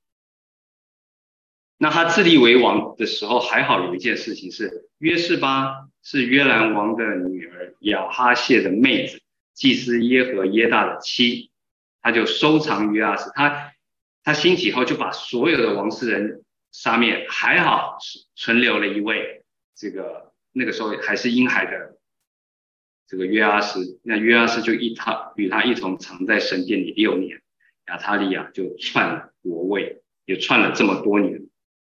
A: 那他自立为王的时候，还好有一件事情是，约示巴是约兰王的女儿亚哈谢的妹子，祭司耶和耶大的妻，他就收藏约阿斯，他他兴起后就把所有的王室人杀灭，还好存留了一位，这个那个时候还是婴孩的这个约阿斯，那约阿斯就一他与他一同藏在神殿里六年，亚他利亚就篡了国位，也篡了这么多年。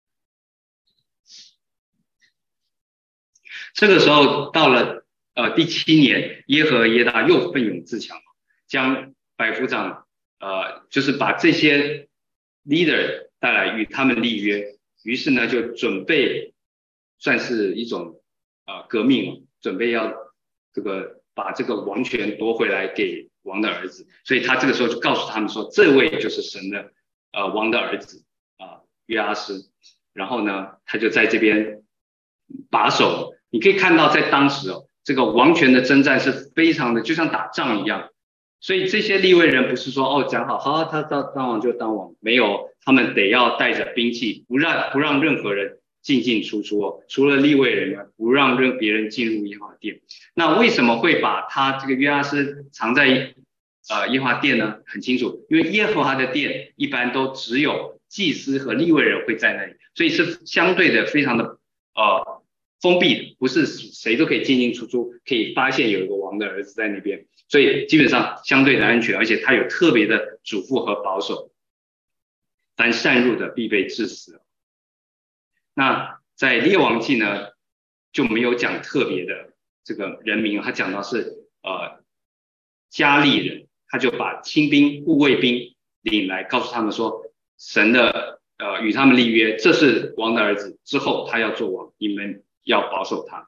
A: 这个时候到了呃第七年，耶和耶大又奋勇自强，将百夫长呃就是把这些 leader 带来与他们立约，于是呢就准备算是一种呃革命，准备要这个把这个王权夺回来给王的儿子，所以他这个时候就告诉他们说，这位就是神的呃王的儿子啊、呃、约阿斯，然后呢他就在这边把守。你可以看到在当时哦，这个王权的征战是非常的就像打仗一样，所以这些利未人不是说哦讲好好他当当王就当王，没有，他们得要带着兵器，不让不让任何人进进出出哦，除了利未人呢，不让任别人进入耶和华殿。那为什么会把他这个约阿斯藏在呃耶和华殿呢？很清楚，因为耶和华的殿一般都只有祭司和利未人会在那里，所以是相对的非常的呃封闭的，不是谁都可以进进出出，可以发现有一个王的儿子在那边，所以基本上相对的安全，而且他有特别的嘱咐和保守，凡擅入的必被致死。那在列王记呢就没有讲特别的这个人名，他讲到是呃加利人，他就把亲兵护卫兵领来，告诉他们说神的呃与他们立约，这是王的儿子，之后他要做王，你们要保守他。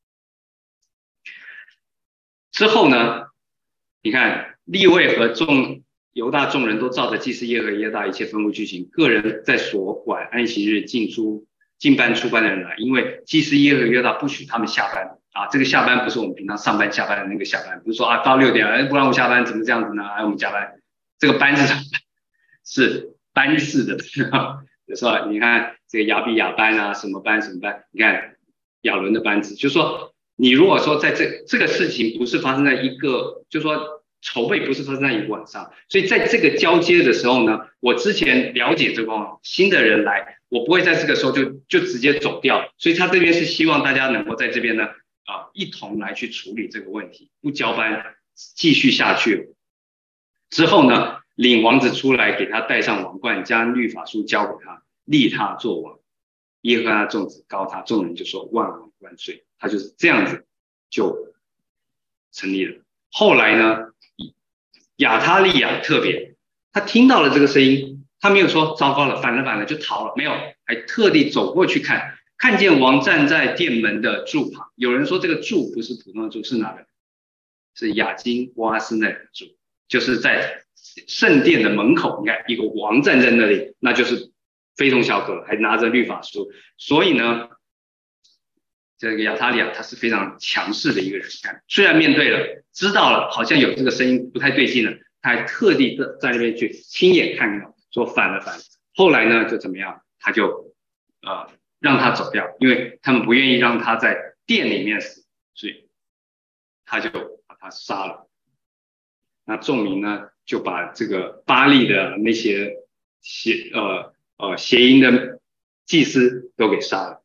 A: 之后呢，你看利未和众犹大众人都照着祭司耶和耶大一切吩咐去行，个人在所管安息日进出进班出班的人来，因为祭司耶和耶大不许他们下班啊。这个下班不是我们平常上班下班的那个下班，不是说啊到六点了不让我下班怎么这样子呢？哎，我们加班，这个班是什么？是班次的，比如说你看这个亚比亚班啊，什么班什么班，你看亚伦的班子，就是说你如果说在这这个事情不是发生在一个，就是说筹备不是发生在一个晚上，所以在这个交接的时候呢，我之前了解这个新的人来，我不会在这个时候就就直接走掉，所以他这边是希望大家能够在这边呢啊一同来去处理这个问题，不交班继续下去。之后呢，领王子出来，给他戴上王冠，将律法书交给他，立他做王。耶和华众子高他，众人就说万王万岁。 他就是这样子就成立了。后来呢，亚他利亚特别，他听到了这个声音，他没有说糟糕了，反了反了就逃了，没有，还特地走过去看，看见王站在殿门的柱旁。有人说这个柱不是普通的柱，是哪个？是亚金波阿斯那个柱，就是在圣殿的门口，你看一个王站在那里，那就是非同小可，还拿着律法书。所以呢，这个亚他利亚他是非常强势的一个人，看虽然面对了，知道了好像有这个声音不太对劲了，他还特地在那边去亲眼看到，说反了反了。后来呢就怎么样，他就呃让他走掉，因为他们不愿意让他在殿里面死，所以他就把他杀了。那众民呢就把这个巴力的那些邪呃呃邪淫的祭司都给杀了。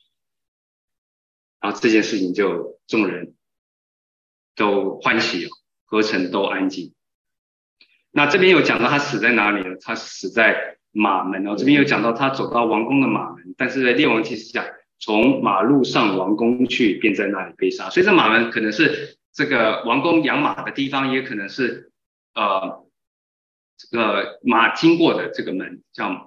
A: 然后这件事情就众人都欢喜，合城都安静。那这边有讲到他死在哪里呢？他死在马门哦。这边有讲到他走到王宫的马门，但是在列王纪是讲从马路上王宫去，便在那里被杀。所以这马门可能是这个王宫养马的地方，也可能是呃这个马经过的这个门叫马门。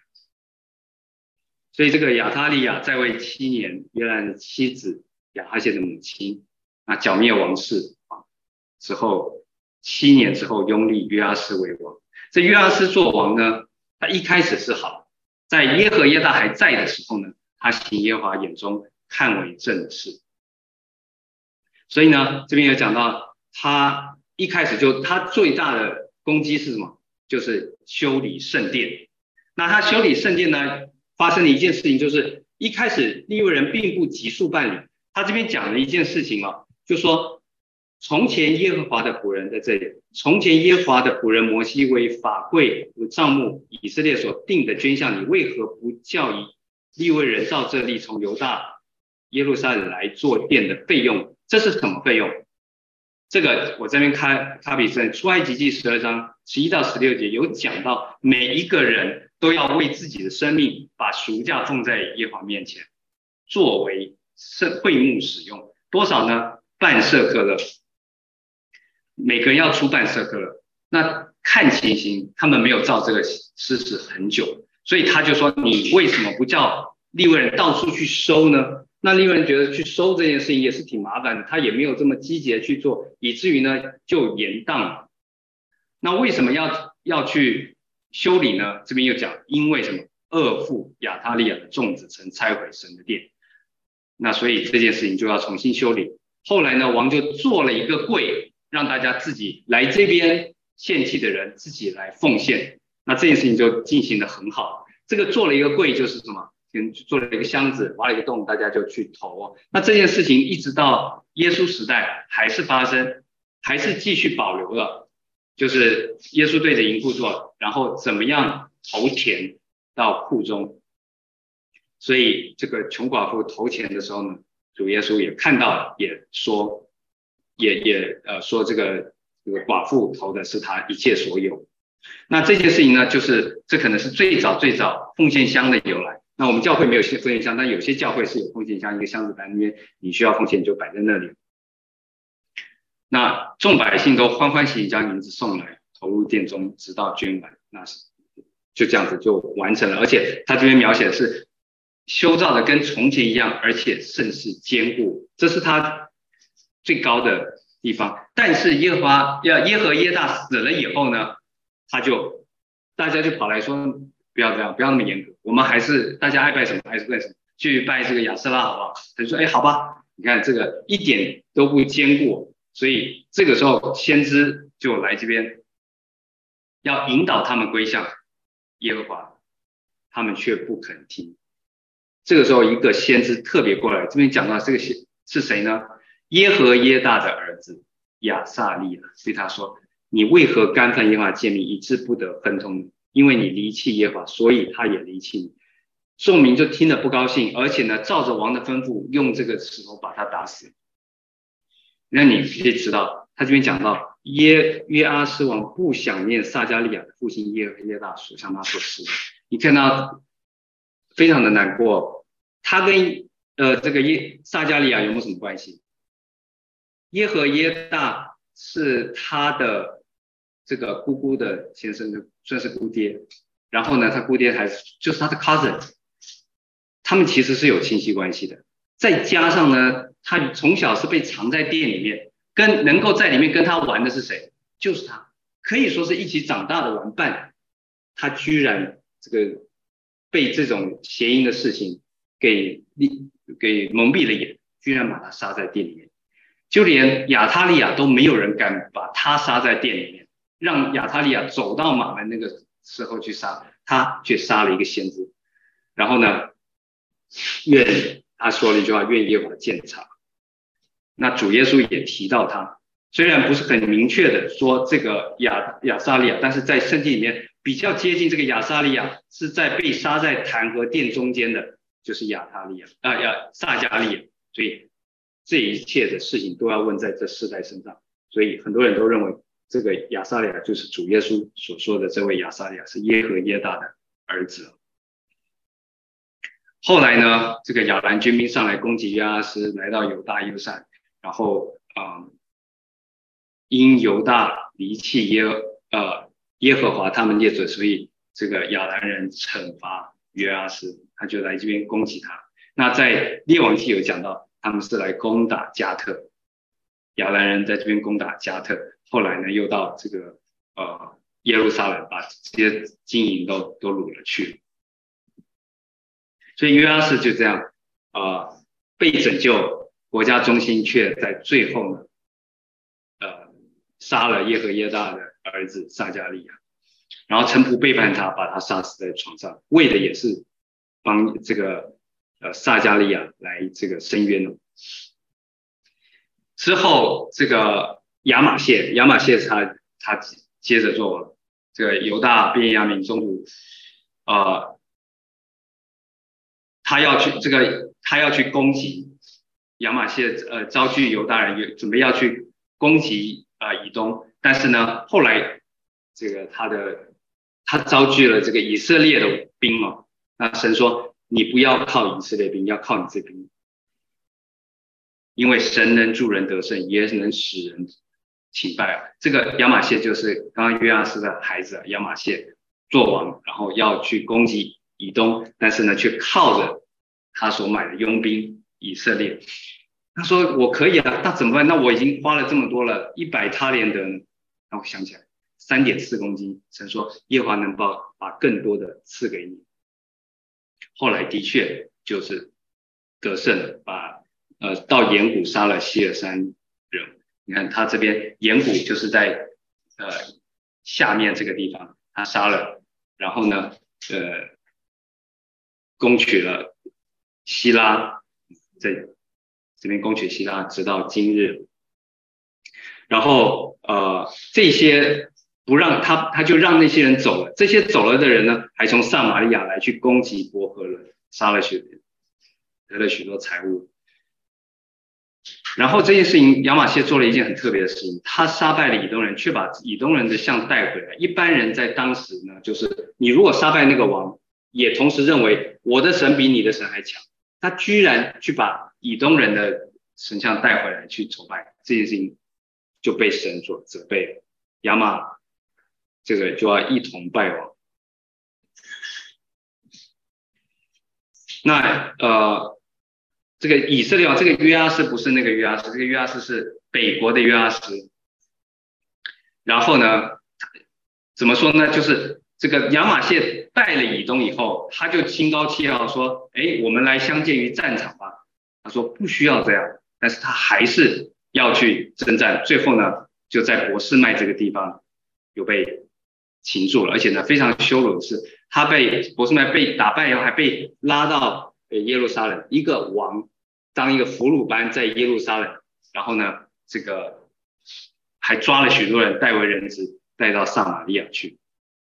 A: 所以这个亚他利亚在位七年，约兰的妻子亚哈谢的母亲，那剿灭王室啊之后，七年之后拥立约阿斯为王。这约阿斯做王呢，他一开始是好，在耶和耶大还在的时候呢，他行耶和华眼中看为正的事。所以呢，这边有讲到他一开始就他最大的攻击是什么？就是修理圣殿。那他修理圣殿呢，发生的一件事情就是一开始利未人并不急速办理。他这边讲了一件事情啊，就说从前耶和华的仆人在这里，从前耶和华的仆人摩西为法柜和帐幕以色列所定的捐项，你为何不叫以利未人照这例从犹大耶路撒冷来做殿的费用？这是什么费用？这个我这边开卡比森出埃及记十二章十一到十六节有讲到，每一个人都要为自己的生命把赎价奉在耶和华面前，作为会幕使用。多少呢？半舍客勒，每个人要出半舍客勒。那看情形，他们没有照这个施施很久，所以他就说：你为什么不叫利未人到处去收呢？那利未人觉得去收这件事情也是挺麻烦的，他也没有这么积极的去做，以至于呢就延宕了。那为什么要要去修理呢？这边又讲，因为什么？恶妇亚他利亚的众子曾拆毁神的殿，那所以这件事情就要重新修理。后来呢，王就做了一个柜，让大家自己来这边献祭的人自己来奉献。那这件事情就进行得很好。这个做了一个柜就是什么？做了一个箱子，挖了一个洞，大家就去投。那这件事情一直到耶稣时代还是发生，还是继续保留了。就是耶稣对着银库做，然后怎么样投钱到库中。所以这个穷寡妇投钱的时候呢，主耶稣也看到了，也说，也也呃说这个这个寡妇投的是他一切所有。那这件事情呢，就是这可能是最早最早奉献箱的由来。那我们教会没有奉献箱，但有些教会是有奉献箱，一个箱子摆那边，你需要奉献就摆在那里。那众百姓都欢欢喜喜将银子送来，投入殿中，直到捐完。那是就这样子就完成了。而且他这边描写的是修造的跟从前一样，而且甚是坚固，这是他最高的地方。但是耶和华耶和耶大死了以后呢，他就大家就跑来说，不要这样，不要那么严格，我们还是大家爱拜什么还是拜什么，去拜这个亚瑟拉好不好？他就说，哎，好吧，你看这个一点都不坚固。所以这个时候先知就来这边要引导他们归向耶和华，他们却不肯听。这个时候一个先知特别过来，这边讲到这个是谁呢？耶和耶大的儿子亚撒利亚，对他说，你为何干犯耶和华诫命，以致不得分通？因为你离弃耶和华，所以他也离弃你。众民就听了不高兴，而且呢照着王的吩咐用这个石头把他打死。那你可以知道他这边讲到耶约阿斯王不想念撒迦利亚的父亲耶和耶大所向他所施的，你看到非常的难过。他跟呃这个耶撒加利亚有没有什么关系？耶和耶大是他的这个姑姑的先生，的算是姑爹，然后呢，他姑爹还是就是他的 cousin， 他们其实是有亲戚关系的。再加上呢，他从小是被藏在店里面，跟能够在里面跟他玩的是谁？就是他，可以说是一起长大的玩伴。他居然这个被这种谐音的事情给给蒙蔽了眼，居然把他杀在店里面。就连亚他利亚都没有人敢把他杀在店里面，让亚他利亚走到马门那个时候去杀，他却杀了一个先知。然后呢，愿他说了一句话，愿耶和华鉴察。那主耶稣也提到他，虽然不是很明确的说这个亚亚撒利亚，但是在圣经里面比较接近这个亚撒利亚是在被杀在坛和殿中间的，就是亚他利亚啊亚撒加利亚。所以这一切的事情都要问在这世代身上，所以很多人都认为这个亚撒利亚就是主耶稣所说的这位亚撒利亚是耶和耶大的儿子。后来呢，这个亚兰军兵上来攻击约阿斯，来到犹大耶路撒冷，然后啊、嗯，因犹大离弃耶呃耶和华他们列祖，所以这个亚兰人惩罚约阿斯，他就来这边攻击他。那在列王记有讲到，他们是来攻打加特，亚兰人在这边攻打加特，后来呢又到这个呃耶路撒冷，把这些金银都都掳了去。所以约阿斯就这样啊、呃、被拯救，国家中心却在最后呢呃杀了耶和耶大的儿子撒加利亚，然后臣仆背叛他，把他杀死在床上，为的也是帮这个呃撒加利亚来这个伸冤哦。之后这个亚玛谢，亚玛谢他他接着做王，这个犹大便雅悯中途呃他要去这个他要去攻击亚玛谢，呃招聚犹大人，准备要去攻击呃以东，但是呢后来这个他的他招聚了这个以色列的兵哦，那神说你不要靠以色列兵，要靠你这兵，因为神能助人得胜，也能使人倾败啊。这个亚玛谢就是刚刚约阿斯的孩子亚玛谢做王，然后要去攻击以东，但是呢却靠着他所买的佣兵以色列。他说我可以啊，那怎么办？那我已经花了这么多了，一百他连得呢？那我想起来 三点四公斤，神说耶和华能把把更多的赐给你。后来的确就是得胜了，把呃到盐谷杀了希尔山人。你看他这边盐谷就是在呃下面这个地方，他杀了，然后呢呃攻取了希拉，在这边攻取希拉，直到今日。然后呃这些不让他，他就让那些人走了。这些走了的人呢，还从撒玛利亚来去攻击伯和伦，杀了许得了许多财物。然后这件事情，亚玛谢做了一件很特别的事情，他杀败了以东人，却把以东人的像带回来。一般人在当时呢，就是你如果杀败那个王，也同时认为我的神比你的神还强，他居然去把以东人的神像带回来去崇拜，这件事情就被神所责备了，亚玛这个就要一同败亡。那呃。这个以色列王，这个约阿斯不是那个约阿斯，这个约阿斯是北国的约阿斯。然后呢，怎么说呢？就是这个亚玛谢败了以东以后，他就心高气傲说：“哎，我们来相见于战场吧。”他说不需要这样，但是他还是要去征战。最后呢，就在伯示麦这个地方有被擒住了，而且呢，非常羞辱的是，他被伯示麦被打败以后，还被拉到耶路撒冷，一个王当一个俘虏般在耶路撒冷，然后呢，这个还抓了许多人带为人质，带到撒玛利亚去。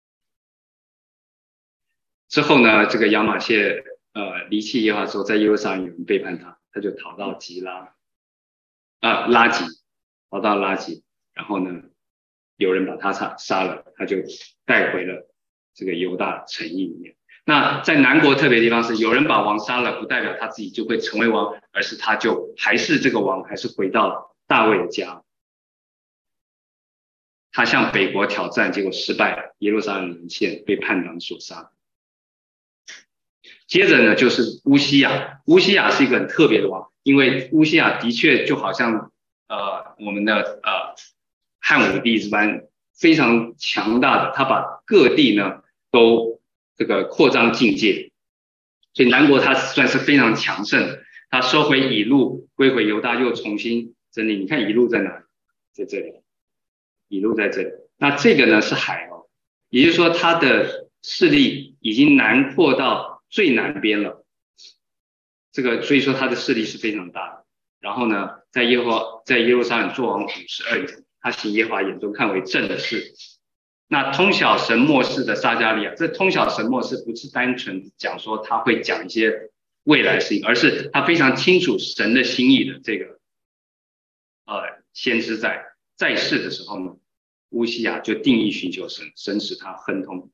A: 之后呢，这个亚玛谢呃离弃耶和华之后，在耶路撒冷有人背叛他，他就逃到吉拉啊、呃、拉吉，逃到拉吉，然后呢，有人把他杀杀了，他就带回了这个犹大城邑里面。 那在南国特别的地方是，有人把王杀了，不代表他自己就会成为王，而是他就还是这个王，还是回到大卫的家。他向北国挑战，结果失败了，耶路撒冷沦陷，被叛党所杀。接着呢，就是乌西雅。乌西雅是一个很特别的王，因为乌西雅的确就好像呃我们的呃汉武帝这般非常强大的，他把各地呢都这个扩张境界，所以南国他算是非常强盛，他收回以路，归回犹大，又重新整理。你看以路在哪里？在这里。以路在这里，那这个呢是海哦，也就是说他的势力已经南扩到最南边了，这个所以说他的势力是非常大的。然后呢，在耶和华在耶路撒冷作王五十二年，他行耶和华眼中看为正的事。那通晓神默示的撒迦利亚，这通晓神默示不是单纯讲说他会讲一些未来事情，而是他非常清楚神的心意的这个呃先知在。在世的时候呢，乌西雅就定义寻求神，神使他亨通。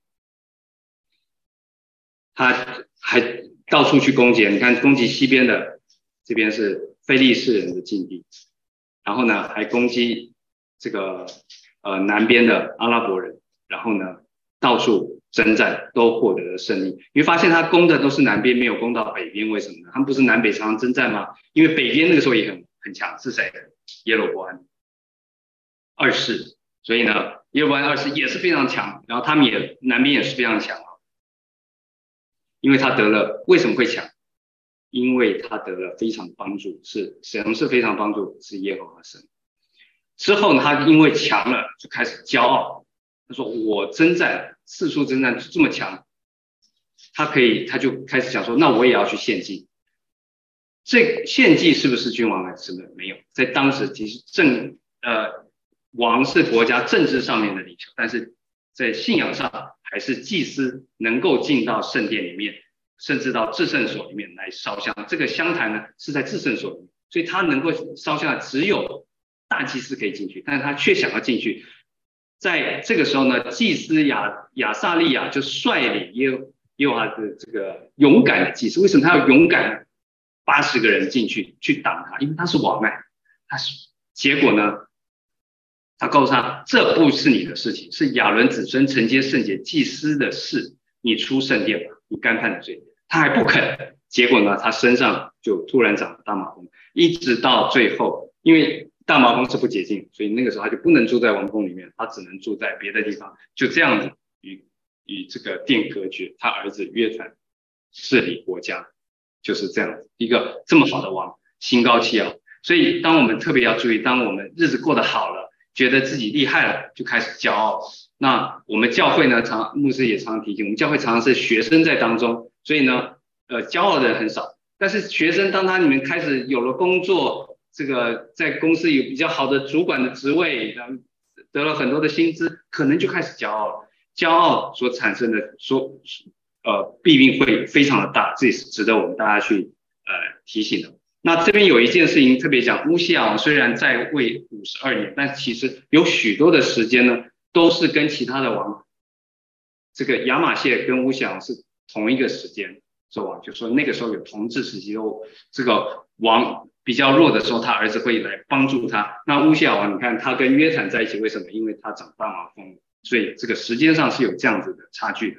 A: 他还到处去攻击，你看攻击西边的，这边是非利士人的境地，然后呢还攻击这个呃南边的阿拉伯人，然后呢到处征战，都获得了胜利。你会发现他攻的都是南边，没有攻到北边，为什么呢？他们不是南北常常征战吗？因为北边那个时候也很很强，是谁？耶罗波安二世，所以呢，耶罗波安二世也是非常强，然后他们也南边也是非常强啊，因为他得了，为什么会强？因为他得了非常帮助，是神是非常帮助，是耶和华神。之后呢，他因为强了，就开始骄傲，他说我征战四处征战这么强，他可以，他就开始想说，那我也要去献祭。这献祭是不是君王来吃的？没有，在当时其实政呃。王是国家政治上面的领袖，但是在信仰上还是祭司能够进到圣殿里面，甚至到至圣所里面来烧香。这个香坛呢是在至圣所里面，所以他能够烧香的只有大祭司可以进去，但是他却想要进去。在这个时候呢，祭司亚亚撒利亚就率领耶耶和华的这个勇敢的祭司。为什么他要勇敢？八十个人进去去挡他，因为他是王啊，他是结果呢？他告诉他，这不是你的事情，是亚伦子孙承接圣洁祭司的事，你出圣殿吧，你干犯了罪。他还不肯，结果呢，他身上就突然长了大麻风，一直到最后，因为大麻风是不洁净，所以那个时候他就不能住在王宫里面，他只能住在别的地方，就这样子与与这个殿隔绝。他儿子约坦治理国家，就是这样子一个这么好的王，心高气傲。所以当我们特别要注意，当我们日子过得好了，觉得自己厉害了，就开始骄傲。那我们教会呢，常牧师也常常提醒，我们教会常常是学生在当中，所以呢，呃，骄傲的人很少。但是学生当他你们开始有了工作，这个在公司有比较好的主管的职位，得了很多的薪资，可能就开始骄傲了。骄傲所产生的说呃弊病会非常的大，这也是值得我们大家去呃提醒的。那这边有一件事情特别讲，乌西雅王虽然在位五十二年，但其实有许多的时间呢，都是跟其他的王，这个亚玛谢跟乌西雅王是同一个时间做王，就说那个时候有同治时期，哦，这个王比较弱的时候，他儿子会来帮助他。那乌西雅王，你看他跟约坦在一起，为什么？因为他长大麻风，所以这个时间上是有这样子的差距的。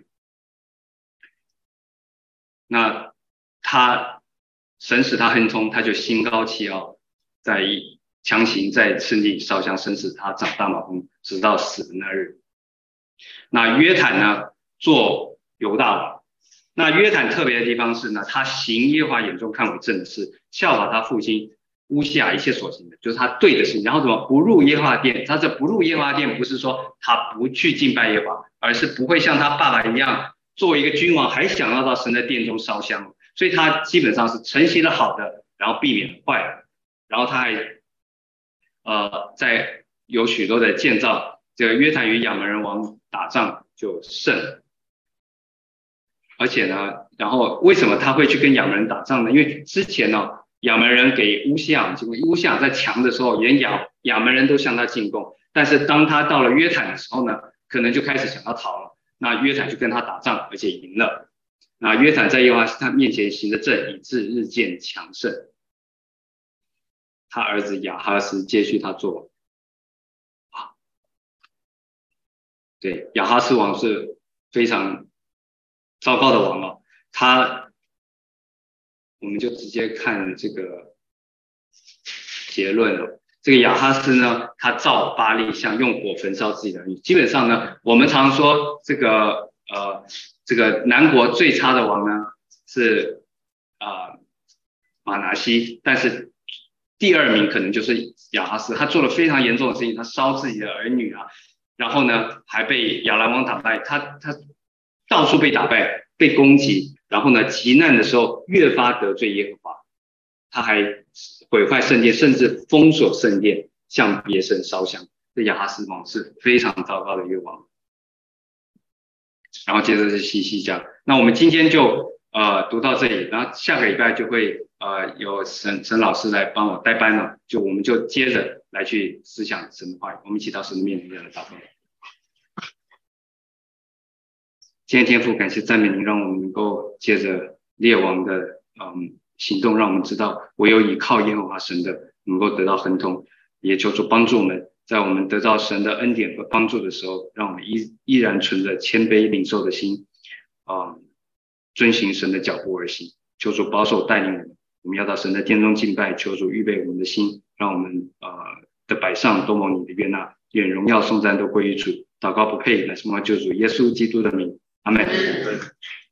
A: 那他。神使他亨通，他就心高气傲，在强行在圣地烧香，神使他长大麻风，直到死的那日。那约坦呢，做犹大王。那约坦特别的地方是呢，他行耶和华眼中看为正的事，效法他父亲乌西雅一切所行的，就是他对的事情。然后怎么不入耶和华殿？他这不入耶和华殿，不是说他不去敬拜耶和华，而是不会像他爸爸一样，作为一个君王还想要到神的殿中烧香。所以他基本上是承袭了好的，然后避免坏的，然后他还呃在有许多的建造，这个约坦与亚扪人王打仗就胜了，而且呢，然后为什么他会去跟亚扪人打仗呢？因为之前呢，亚扪人给乌西雅进贡，乌西雅在强的时候，连亚亚扪人都向他进贡，但是当他到了约坦的时候呢，可能就开始想要逃了，那约坦就跟他打仗，而且赢了。 那约坦在耶和华他面前行的正，以致日渐强盛。他儿子亚哈斯接续他做王。对，亚哈斯王是非常糟糕的王哦。他，我们就直接看这个结论了。这个亚哈斯呢，他造巴力像，用火焚烧自己的儿女。基本上呢，我们常说这个呃，这个南国最差的王呢是啊、呃、马拿西，但是第二名可能就是亚哈斯，他做了非常严重的事情，他烧自己的儿女啊。然后呢，还被亚兰王打败，他他到处被打败，被攻击，然后呢，极难的时候越发得罪耶和华，他还毁坏圣殿，甚至封锁圣殿，向别神烧香。这亚哈斯王是非常糟糕的一个王。然后接着是西西家，那我们今天就呃读到这里，然后下个礼拜就会呃有沈沈老师来帮我代班了，就我们就接着来去思想神的话语，我们一起到神的面前来祷告。今天天父，感谢赞美您，让我们能够借着列王的嗯行动，让我们知道唯有倚靠耶和华神的能够得到亨通，也求主帮助我们，在我们得到神的恩典和帮助的时候，让我们依依然存着谦卑领受的心啊、嗯，遵行神的脚步而行。求主保守带领我们，我们要到神的殿中敬拜，求主预备我们的心，让我们呃的摆上都蒙你的悦纳，愿荣耀颂赞都归于主。祷告不配，乃是蒙救主耶稣基督的名。阿们。